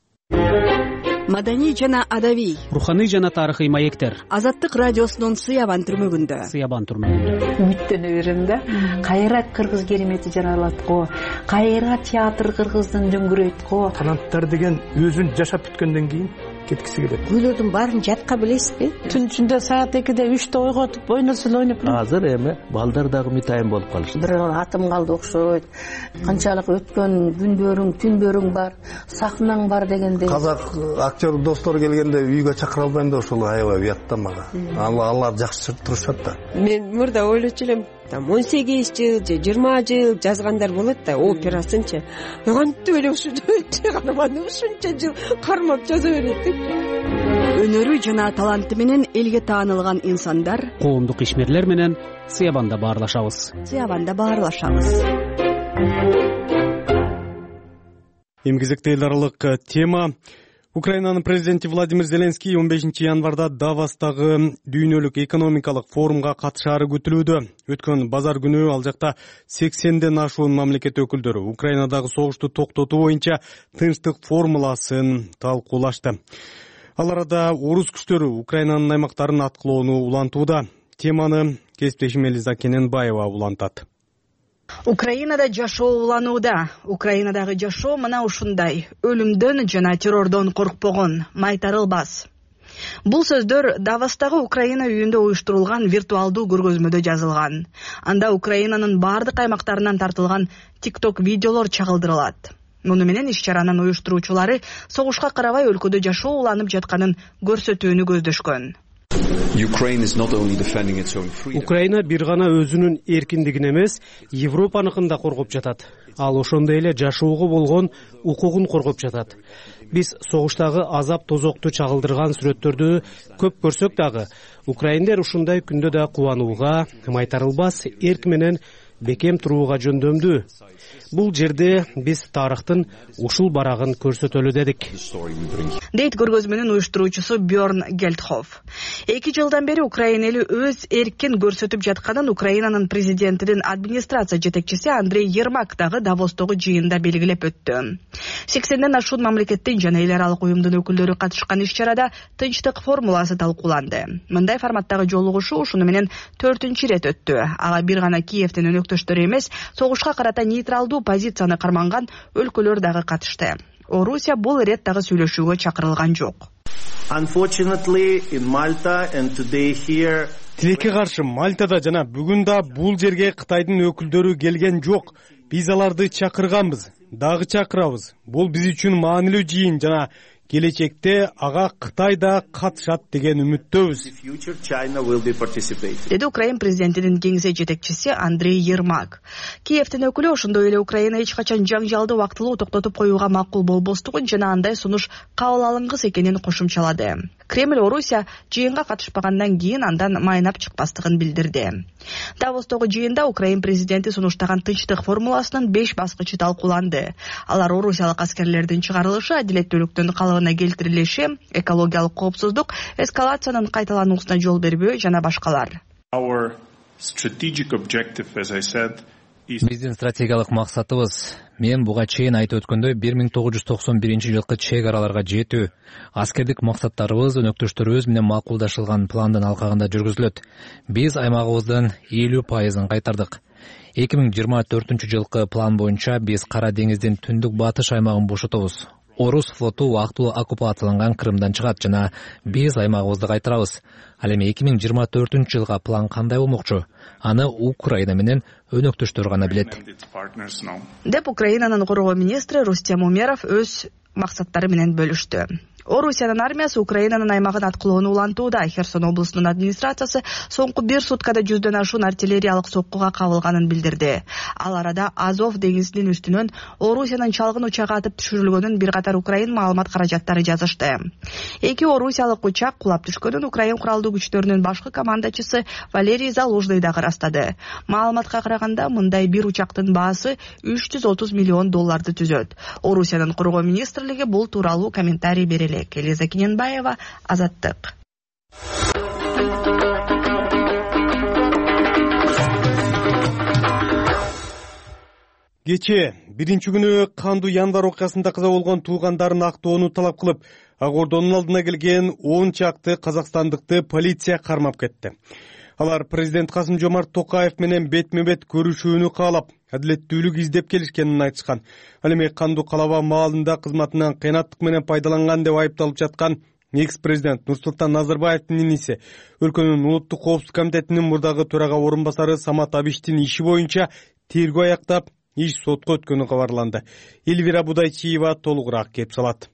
Маданий жана адабий, руханий жана тарыхый маектер. Азаттык радиосунун Сыябан түрмөгүндө. Сыябан түрмөгүндө. Үмүттөнө берем да. Кайра кыргыз керемети жаралат го. Кайра театр кыргыздын дөңгүрөйт го. Таланттар деген өзүн жашап бүткөндөн кийин кеткиси келет. Күйлөрдүн баарын жатка билесизби? Түн ичинде саат экиде үчтө ойготуп ойносун ойноп. Азыр эми балдар дагы митайын болуп калышты. Бир атым калды окшойт. Канчалык өткөн күндөрүң, түндөрүң бар, сахнаң бар дегендей. Казак актер достор келгенде үйгө чакыра албайм да ошол аябай уятта мага. Алар жакшы турушат да. Мен мурда ойлочу элем, там он сегиз жыл же жыйырма жыл жазгандар болот да, операсынчы. Кантип эле ушунча гана ушунча жыл кармап жаза берет. Өнөрү жана таланты менен элге таанылган инсандар, коомдук ишмерлер менен Сыябанда баарлашабыз. Сыябанда баарлашабыз. Эми кезекте эл аралык тема. Украинанын президенти Владимир Зеленский он бешинчи январда Давостагы дүйнөлүк экономикалык форумга катышаары күтүлүүдө. Өткөн базар күнү ал жакта сексенден ашуун мамлекет өкүлдөрү Украинадагы согушту токтотуу боюнча тынчтык формуласын талкуулашты. Ал арада орус күчтөрү Украинанын аймактарын аткылоону улантууда. Теманы кесиптешим Элиза Кененбаева улантат. Украинада жашоо уланууда. Украинадагы жашоо мына ушундай. Өлүмдөн жана террордон коркпогон, майтарылбас. Бул сөздөр Давостагы Украина үйүндө уюштурулган виртуалдуу көргөзмөдө жазылган. Анда Украинанын бардык аймактарынан тартылган TikTok видеолор чагылдырылат. Муну менен иш-чаранын уюштуруучулары согушка карабай өлкөдө жашоо уланып жатканын көрсөтүүнү көздөшкөн. Украина бир гана өзүнүн эркиндигин эмес, Европаныкын да коргоп жатат. Ал ошондой эле жашоого болгон укугун коргоп жатат. Биз согуштагы азап тозокту чагылдырган сүрөттөрдү көп көрсөк дагы, украиндер ушундай күндө да кубанууга, майтарылбас эрк менен бекем турууга жөндөмдүү. Бул жерде биз тарыхтын ушул барагын көрсөтөлү дедик. Дейт көргөзмөнүн уюштуруучусу Бьорн Гельдхоф. Эки жылдан бери Украина эли өз эркин көрсөтүп жатканын Украинанын президентинин администрация жетекчиси Андрей Ермак дагы Давостогу жыйында белгилеп өттү. сексенден ашуун мамлекеттин жана эл аралык уюмдун өкүлдөрү катышкан иш-чарада тынчтык формуласы талкууланды. Мындай форматтагы жолугушуу ушуну менен төртүнчү ирет өттү. Ага бир гана Киевдин өнөктөштөрү эмес, согушка карата нейтралдуу позицияны карманган өлкөлөр дагы катышты. Орусия бул ирет дагы сүйлөшүүгө чакырылган жок. Тилекке каршы Мальтада жана бүгүн да бул жерге Кытайдын өкүлдөрү келген жок. Биз аларды чакырганбыз, дагы чакырабыз. Бул биз үчүн маанилүү жыйын жана келечекте ага Кытай да катышат деген үмүттөбүз. Деди Украин президентинин кеңсе жетекчиси Андрей Ермак. Киевдин өкүлү ошондой эле Украина эч качан жаңжалды убактылуу токтотуп коюуга макул болбостугун жана андай сунуш кабыл алынгыс экенин кошумчалады. Кремль Орусия жыйынга катышпагандан кийин андан майнап чыкпастыгын билдирди. Давостогу жыйында Украин президенти сунуштаган тынчтык формуласынын беш баскычы талкууланды. Алар орусиялык аскерлердин чыгарылышы, адилеттүүлүктүн калыбына келтирилиши, экологиялык коопсуздук, эскалациянын кайталануусуна жол бербөө жана башкалар. Биздин стратегиялык максатыбыз мен буга чейин айтып өткөндөй бир миң тогуз жүз токсон биринчи жылкы чек араларга жетүү. Аскердик максаттарыбыз өнөктөштөрүбүз менен макулдашылган пландын алкагында жүргүзүлөт. Биз аймагыбыздын элүү пайызын кайтардык. эки миң жыйырма төртүнчү жылкы план боюнча биз Кара деңиздин түндүк батыш аймагын бошотобуз. Орус флоту убактылуу оккупацияланган Крымдан чыгат жана биз аймагыбызды кайтарабыз. Ал эми эки миң жыйырма төртүнчү жылга план кандай болмокчу? Аны Украина менен өнөктөштөр гана билет. Деп Украинанын коргоо министри Рустем Умеров өз максаттары менен бөлүштү. Орусиянын армиясы Украинанын аймагын аткылоону улантууда. Херсон облусунун администрациясы соңку бир суткада жүздөн ашуун артиллериялык соккуга кабылганын билдирди. Ал арада Азов деңизинин үстүнөн Орусиянын чалгын учагы атып түшүрүлгөнүн бир катар Украин маалымат каражаттары жазышты. Эки орусиялык учак кулап түшкөнүн Украин куралдуу күчтөрүнүн башкы командачысы Валерий Залужный дагы ырастады. Маалыматка караганда мындай бир учактын баасы үч жүз отуз миллион долларды түзөт. Орусиянын коргоо министрлиги бул тууралуу комментарий берели. Элиза Киненбаева, Азаттык. Кече биринчи күнү кандуу январь окуясында каза болгон туугандарын актоону талап кылып, Ак Ордонун алдына келген он чакты казакстандыкты полиция кармап кетти. Алар президент Касым-Жомарт Токаев менен бетме-бет көрүшүүнү каалап, адилеттүүлүк издеп келишкенин айтышкан. Ал эми кандуу калаба маалында кызматынан кыянаттык менен пайдаланган деп айыпталып жаткан экс-президент Нурсултан Назарбаевдин иниси, өлкөнүн улуттук коопсуздук комитетинин мурдагы төрага орун басары Самат Абиштин иши боюнча тергөө аяктап, иш сотко өткөнү кабарланды. Элвира Будайчиева толугураак кеп салат.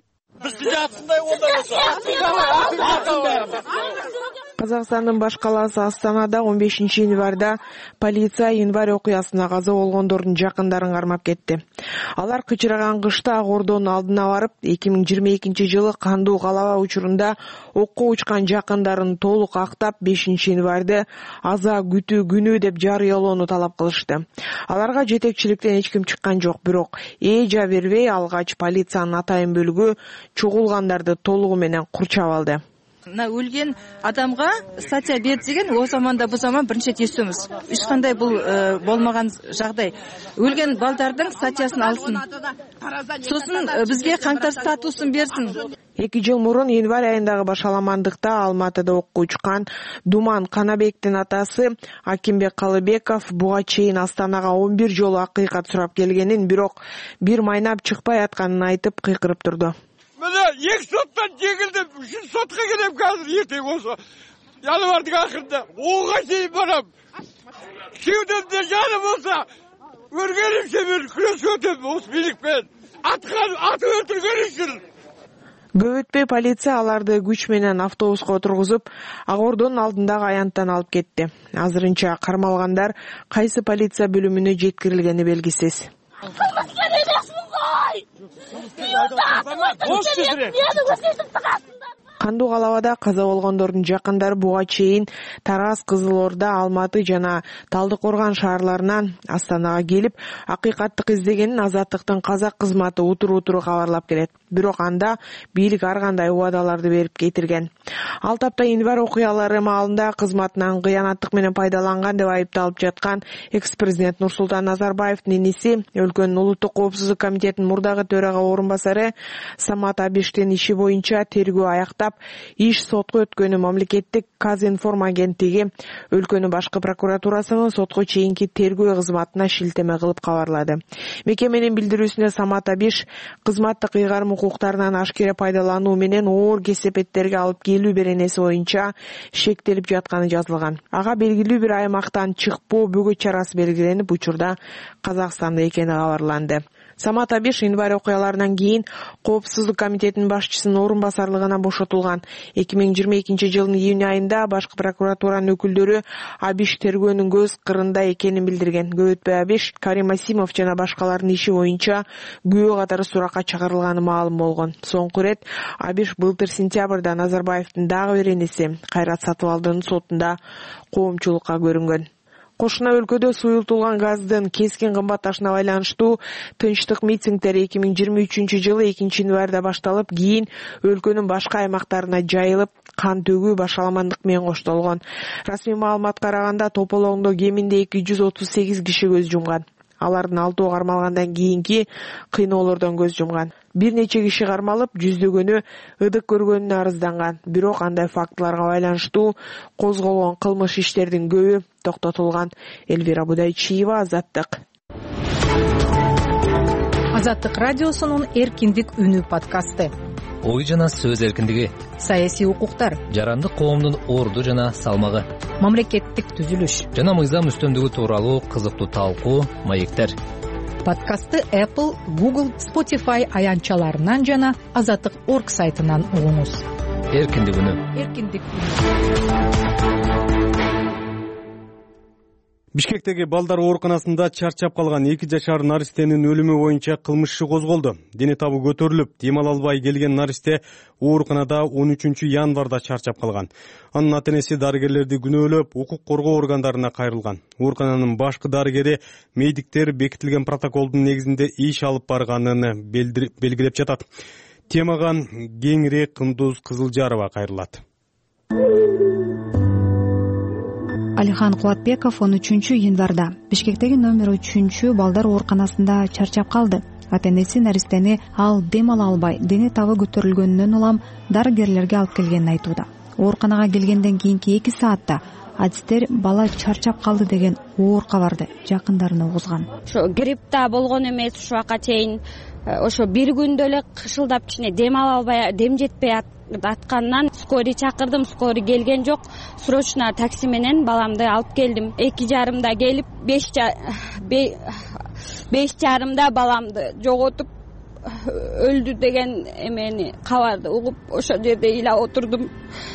Казакстандын баш калаасы Астанада он бешинчи январда полиция январь окуясына каза болгондордун жакындарын кармап кетти. Алар кычыраган кышта Ак Ордонун алдына барып, эки миң жыйырма экинчи жылы кандуу калаба учурунда окко учкан жакындарын толук актап, бешинчи январда аза күтүү күнү деп жарыялоону талап кылышты. Аларга жетекчиликтен эч ким чыккан жок, бирок эжа бербей алгач полициянын атайын бөлүгү чогулгандарды толугу менен курчап алды. Мына өлген адамга статья берди деген о заманда бу заман биринчи рет естүүбүз. Эч кандай бул болмаган жагдай. Өлген балдардын статьясын алсын. Сосын бизге каңтар статусун берсин. эки жыл мурун январь айындагы башаламандыкта Алматыда окко учкан Думан Канабектин атасы Акимбек Калыбеков буга чейин Астанага он бир жолу акыйкат сурап келгенин, бирок бир майнап чыкпай атканын айтып кыйкырып турду. Мына эки соттан жеңилдим, үчүнчү сотко келем азыр эртең болсо. Январдын акырында ого чейин барам. Кеудемде жаны болсо, өргөнүмчө мен күрөшүп өтөм осы бийликпен. Аткан аты өлтүргөн үчүн. Көп өтпөй полиция аларды күч менен автобуска отургузуп, Ак Ордонун алдындагы аянттан алып кетти. Азырынча кармалгандар кайсы полиция бөлүмүнө жеткирилгени белгисиз. Кандуу калабада каза болгондордун жакындары буга чейин Тараз, Кызыл Орда, Алматы жана Талдыкорган шаарларынан Астанага келип, акыйкаттык издегенин Азаттыктын казак кызматы утуру-утуру кабарлап келет. Бирок анда бийлик ар кандай убадаларды берип кетирген. Ал тапта январь окуялары маалында кызматынан кыянаттык менен пайдаланган деп айыпталып жаткан экс-президент Нурсултан Назарбаевдин иниси, өлкөнүн улуттук коопсуздук комитетинин мурдагы төрага орун басары Самат Абиштин иши боюнча тергөө аяктап, иш сотко өткөнү мамлекеттик Казинформ агенттиги өлкөнүн башкы прокуратурасынын сотко чейинки тергөө кызматына шилтеме кылып кабарлады. Мекеменин билдирүүсүнө Самат Абиш кызматтык ыйгарым укуктарынан ашкере пайдалануу менен оор кесепеттерге алып келүү беренеси боюнча шектелип жатканы жазылган. Ага белгилүү бир аймактан чыкпоо бөгөт чарасы белгиленип, учурда Казакстанда экени кабарланды. Самат Абиш январь окуяларынан кийин Коопсуздук комитетинин башчысынын орун басарлыгынан бошотулган. эки миң жыйырма экинчи жылдын июнь айында башкы прокуратуранын өкүлдөрү Абиш тергөөнүн көз кырында экенин билдирген. Көп өтпөй Абиш Карим Асимов жана башкалардын иши боюнча күбө катары суракка чыгарылганы маалым болгон. Соңку ирет Абиш былтыр сентябрда Назарбаевдин дагы бир иниси Кайрат Сатыбалдынын сотунда коомчулукка көрүнгөн. Кошуна өлкөдө суюлтулган газдын кескин кымбатташына байланыштуу тынчтык митингдери эки миң жыйырма үчүнчү жылы экинчи январда башталып, кийин өлкөнүн башка аймактарына жайылып, кан төгүү башаламандык менен коштолгон. Расмий маалыматка караганда Топологондо кеминде эки жүз отуз сегиз киши көз жумган. Алардын алтоо кармалгандан кийинки кыйноолордон көз жумган. Бир нече киши кармалып, жүздөгөнү ыдык көргөнүнө арызданган. Бирок андай фактыларга байланыштуу козголгон кылмыш иштердин көбү токтотулган. Элвира Будайчиева, Азаттык. Азаттык радиосунун эркиндик үнү подкасты. Ой жана сөз эркиндиги, саясий укуктар, жарандык коомдун орду жана салмагы, мамлекеттик түзүлүш жана мыйзам үстөмдүгү тууралуу кызыктуу талкуу, маектер. Подкастты Apple, Google, Spotify аянтчаларынан жана азаттык точка орг сайтынан угуңуз. Эркиндик үнү. Эркиндик үнү. Бишкектеги балдар ооруканасында чарчап калган эки жашар наристенин өлүмү боюнча кылмыш иши козголду. Дене табы көтөрүлүп, дем ала албай келген наристе ооруканада он үчүнчү январда чарчап калган. Анын ата-энеси дарыгерлерди күнөөлөп, укук коргоо органдарына кайрылган. Оорукананын башкы дарыгери медиктер бекитилген протоколдун негизинде иш алып барганын белгилеп жатат. Темага кеңири Кындуз Кызылжарова кайрылат. Алихан Кубатбеков он үчүнчү январда Бишкектеги номер үчүнчү балдар ооруканасында чарчап калды. Ата-энеси наристени ал дем ала албай, дене табы көтөрүлгөнүнөн улам дарыгерлерге алып келгенин айтууда. Ооруканага келгенден кийинки эки саатта адистер бала чарчап калды деген оор кабарды жакындарына угузган. Ошо грипп да болгон эмес ушуга чейин. Ошо бир күндө эле кышылдап кичине дем ала албай, дем жетпей аткандан скорый чакырдым, скорый келген жок. Срочно такси менен баламды алып келдим. эки жарымда келип, беш жарымда баламды жоготуп өлдү деген эмени кабарды угуп, ошол жерде ыйлап отурдум.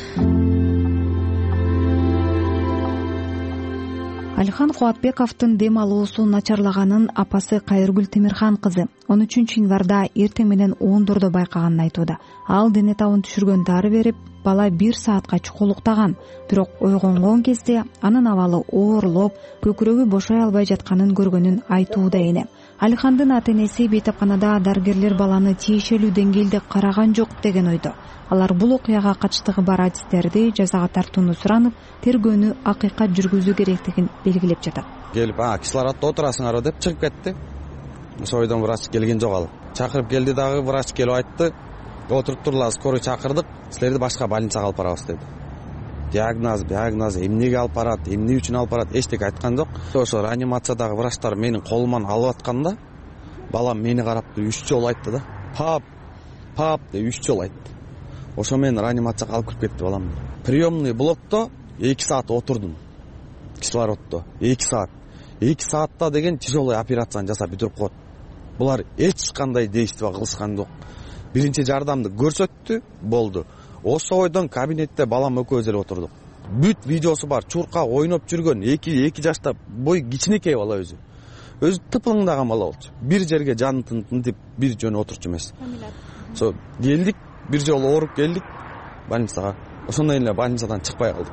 Алихан Кубатбековдун дем алуусу начарлаганын апасы Кайыргүл Темирхан кызы он үчүнчү январда эртең менен ондордо байкаганын айтууда. Ал дене табын түшүргөн дары берип, бала бир саатка чукулуктаган, бирок ойгонгон кезде анын абалы оорлоп, көкүрөгү бошой албай жатканын көргөнүн айтууда эне. Алихандын ата-энеси бейтапканада дарыгерлер баланы тиешелүү деңгээлде караган жок деген ойдо. Алар бул окуяга катыштыгы бар адистерди жазага тартууну суранып, тергөөнү акыйкат жүргүзүү керектигин белгилеп жатат. Келип, а кислороддо отурасыңар деп чыгып кетти. Ошол ойдон врач келген жок ал. Чакырып келди дагы, врач келип айтты, отуруп турлар, скорый чакырдык, силерди башка больницага алып барабыз деди. Диагноз, диагноз, эмнеге алып барат, эмне үчүн алып барат, эчтеке айткан жок. Ошо реанимациядагы врачтар менин колуман алып атканда, балам мени карап үч жолу айтты да. Пап, пап деп үч жолу айтты. Ошо мен реанимацияга алып кирип кетти баламды. Приемный блокто эки саат отурдум. Кислороддо эки саат. эки саатта деген тяжелый операцияны жасап бүтүрүп коет. Булар эч кандай действие кылышкан жок. Биринчи жардамды көрсөттү, болду. Ошо ойдон кабинетте балам экөөбүз эле отурдук. Бүт видеосу бар, чурка ойноп жүргөн эки эки жашта, бой кичинекей бала өзү. Өзү тыпылыңдаган бала болчу. Бир жерге жанын тынтып, бир жөнү отурчу эмес. Со келдик, бир жолу ооруп келдик больницага. Ошондон эле больницадан чыкпай калдык.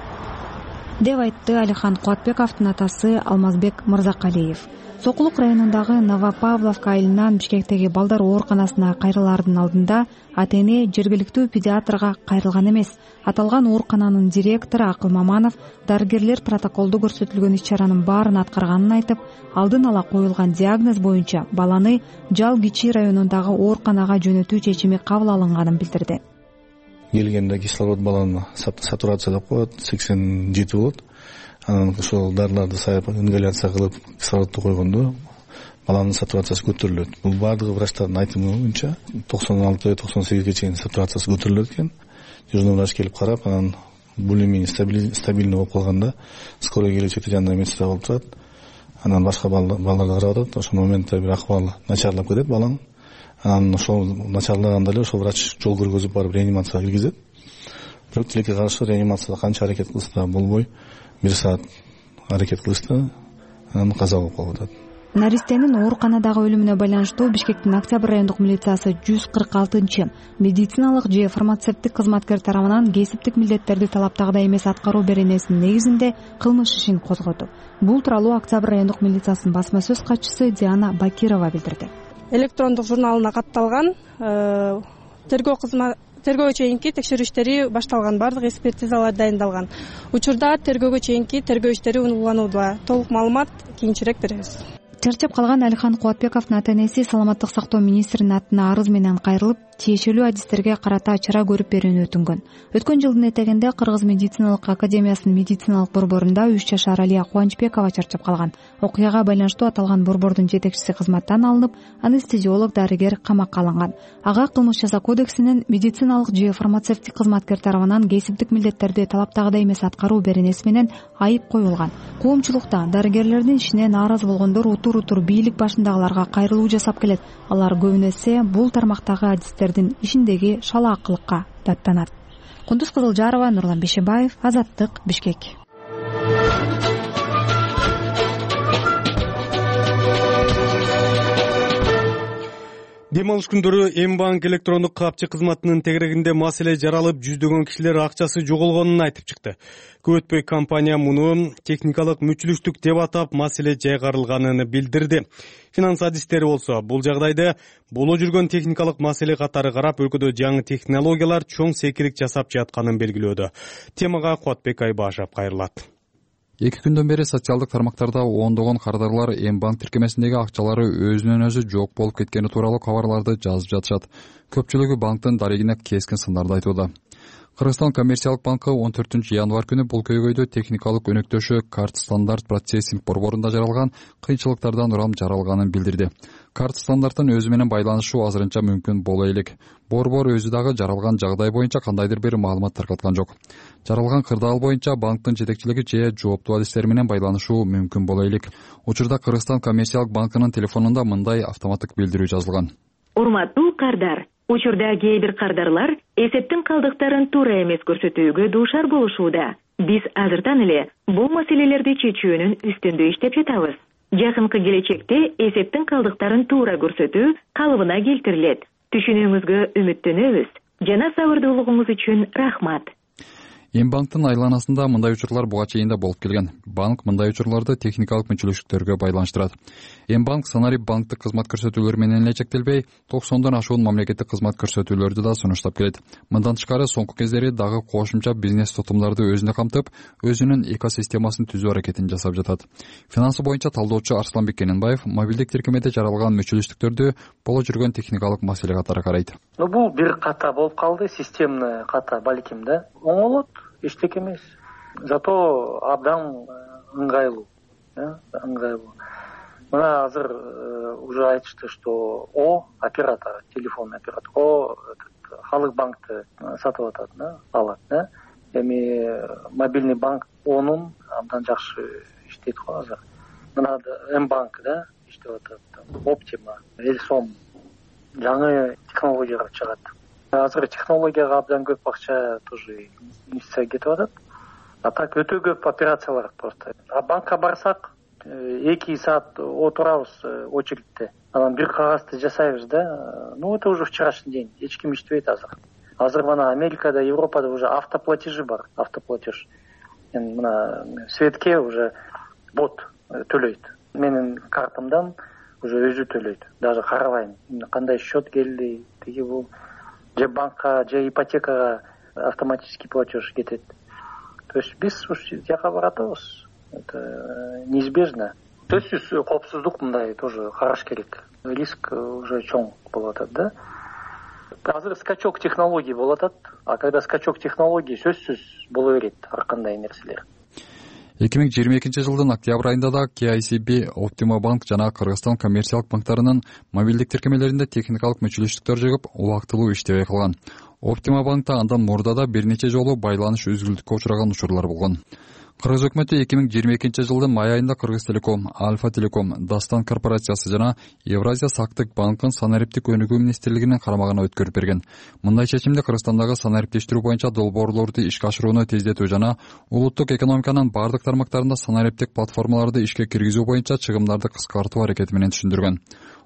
Деп айтты Алихан Кубатбековдун атасы Алмазбек Мырзакалиев. Сокулук районундагы Новопавловка айылынан Бишкектеги балдар ооруканасына кайрылаардын алдында ата-эне жергиликтүү педиатрга кайрылган эмес. Аталган оорукананын директору Акыл Маманов дарыгерлер протоколдо көрсөтүлгөн иш-чаранын баарын аткарганын айтып, алдын ала коюлган диагноз боюнча баланы Жал Кичи районундагы ооруканага жөнөтүү чечими кабыл алынганын билдирди. Келгенде кислород баланы сатурация деп коет, сексен жети болот. Анан ошол дарыларды сайып ингаляция кылып кислородду койгондо баланын сатурациясы көтөрүлөт. Бул баардыгы врачтардын айтымы боюнча токсон алты токсон сегизге чейин сатурациясы көтөрүлөт экен. Дежурный врач келип карап, анан более-менее стабильный болуп калганда скорый келечекте жанында медсестра болуп турат. Анан башка балдарды карап атат. Ошол моментте бир акыбалы начарлап кетет баланын. Анан ошол начарлаганда эле ошол врач жол көргөзүп барып реанимацияга киргизет. Бирок тилекке каршы реанимацияда канча аракет кылса да болбой, бир саат аракет кылышты, анан каза болуп калып атат. Наристенин ооруканадагы өлүмүнө байланыштуу Бишкектин Октябрь райондук милициясы жүз кырк алтынчы медициналык же фармацевтик кызматкер тарабынан кесиптик милдеттерди талаптагыдай эмес аткаруу беренесинин негизинде кылмыш ишин козгоду. Бул тууралуу Октябрь райондук милициясынын басма сөз катчысы Диана Бакирова билдирди. Электрондук журналына катталган тергөө тергөөгө чейинки текшерүү иштери башталган, баардык экспертизалар дайындалган. Учурда тергөөгө чейинки тергөө иштери унууланууда. Толук маалымат кийинчерээк беребиз. Чарчап калган Алихан Кубатбековдун ата-энеси саламаттык сактоо министринин атына арыз менен кайрылып, тиешелүү адистерге карата чара көрүп берүүнү өтүнгөн. Өткөн жылдын этегинде Кыргыз медициналык академиясынын медициналык борборунда үч жашар Алия Кубанычбекова чарчап калган. Окуяга байланыштуу аталган борбордун жетекчиси кызматтан алынып, анестезиолог дарыгер камакка алынган. Ага кылмыш жаза кодексинин медициналык же фармацевтик кызматкер тарабынан кесиптик милдеттерди талаптагыдай эмес аткаруу беренеси менен айып коюлган. Коомчулукта дарыгерлердин ишине нааразы болгондор утур утур бийлик башындагыларга кайрылуу жасап келет. Алар көбүнө эсе бул тармактагы адистердин ишиндеги шалаакылыкка даттанат. Кундуз Кызылжарова, Нурлан Бешебаев, Азаттык, Бишкек. Дем алыш күндөрү Мбанк электрондук капчы кызматынын тегерегинде маселе жаралып, жүздөгөн кишилер акчасы жоголгонун айтып чыкты. Көп өтпөй компания муну техникалык мүчүлүштүк деп атап, маселе жайгарылганын билдирди. Финанс адистери болсо, бул жагдайда боло жүргөн техникалык маселе катары карап, өлкөдө жаңы технологиялар чоң секирик жасап жатканын белгилөөдө. Темага Кубатбек Айбашев кайрылат. Эки күндөн бери социалдык тармактарда ондогон кардарлар Мбанк тиркемесиндеги акчалары өзүнөн өзү жок болуп кеткени тууралуу кабарларды жазып жатышат. Көпчүлүгү банктын дарегине кескин сындарды айтууда. Кыргызстан коммерциялык банкы он төртүнчү январь күнү бул көйгөйдү техникалык өнөктөшү Карт стандарт процессинг борборунда жаралган кыйынчылыктардан урам жаралганын билдирди. Карт стандарттын өзү менен байланышуу азырынча мүмкүн боло элек. Борбор өзү дагы жаралган жагдай боюнча кандайдыр бир маалымат таркаткан жок. Жаралган кырдаал боюнча банктын жетекчилиги же жооптуу адистер менен байланышуу мүмкүн боло элек. Учурда Кыргызстан коммерциялык банкынын телефонунда мындай автоматтык билдирүү жазылган. Урматтуу кардар, учурда кээ бир кардарлар эсептин калдыктарын туура эмес көрсөтүүгө дуушар болушууда. Биз азыртан эле бул маселелерди чечүүнүн үстүндө иштеп жатабыз. Жакынкы келечекте эсептин калдыктарын туура көрсөтүү калыбына келтирилет. Түшүнүүңүзгө үмүттөнөбүз. Жана сабырдуулугуңуз үчүн рахмат. Мбанктын айланасында мындай учурлар буга чейин да болуп келген. Банк мындай учурларды техникалык мүчүлүштүктөргө байланыштырат. Мбанк санарип банктык кызмат көрсөтүүлөр менен эле чектелбей, токсондон ашуун мамлекеттик кызмат көрсөтүүлөрдү да сунуштап келет. Мындан тышкары соңку кездери дагы кошумча бизнес тутумдарды өзүнө камтып, өзүнүн экосистемасын түзүү аракетин жасап жатат. Финансы боюнча талдоочу Арсланбек Кененбаев мобилдик тиркемеде жаралган мүчүлүштүктөрдү боло жүргөн техникалык маселе катары карайт. Ну бул бир ката болуп калды, системный ката балким да. Оңолот, эчтеке эмес. Зато абдан ыңгайлуу, ыңгайлуу. Мына азыр уже айтышты, что О оператор, телефонный оператор, О Халык банкты сатып атат, алат, да. Эми мобильный банк Онун абдан жакшы иштейт го азыр. Мына Мбанк да иштеп атат, Оптима, Элсом жаңы технологиялар чыгат. Азыр технологияга абдан көп акча тоже инвестиция кетип атат. А так өтө көп операциялар просто. А банкка барсак, эки саат отурабыз очередьте. Анан бир кагазды жасайбыз да. Ну это уже вчерашний день. Эч ким иштебейт азыр. Азыр мына Америкада, Европада уже автоплатежи бар, автоплатеж. Эми мына светке уже бот төлөйт. Менин картамдан уже өзү төлөйт. Даже карабайм. Кандай счет келди, тиги бул. Же банкка, же ипотекага автоматический платеж кетет. То есть биз ушу жака баратабыз. Это неизбежно. Сөзсүз коопсуздук мындай тоже караш керек. Риск уже чоң болуп атат да. Азыр скачок технологий болуп атат. А когда скачок технологий сөзсүз боло берет ар кандай нерселер. эки миң жыйырма экинчи жылдын октябрь айында да Кей Ай Си Би, Оптима банк жана Кыргызстан коммерциялык банктарынын мобилдик тиркемелеринде техникалык мүчүлүштүктөр жыгып, убактылуу иштебей калган. Оптима банкта андан мурда да бир нече жолу байланыш үзүлдүккө учураган учурлар болгон. Кыргыз өкмөтү эки миң жыйырма экинчи жылдын май айында Кыргыз Телеком, Альфа Телеком, Дастан корпорациясы жана Евразия сактык банкын санариптик өнүгүү министрлигинин карамагына өткөрүп берген. Мындай чечимди Кыргызстандагы санариптештирүү боюнча долбоорлорду ишке ашырууну тездетүү жана улуттук экономиканын бардык тармактарында санариптик платформаларды ишке киргизүү боюнча чыгымдарды кыскартуу аракети менен түшүндүргөн.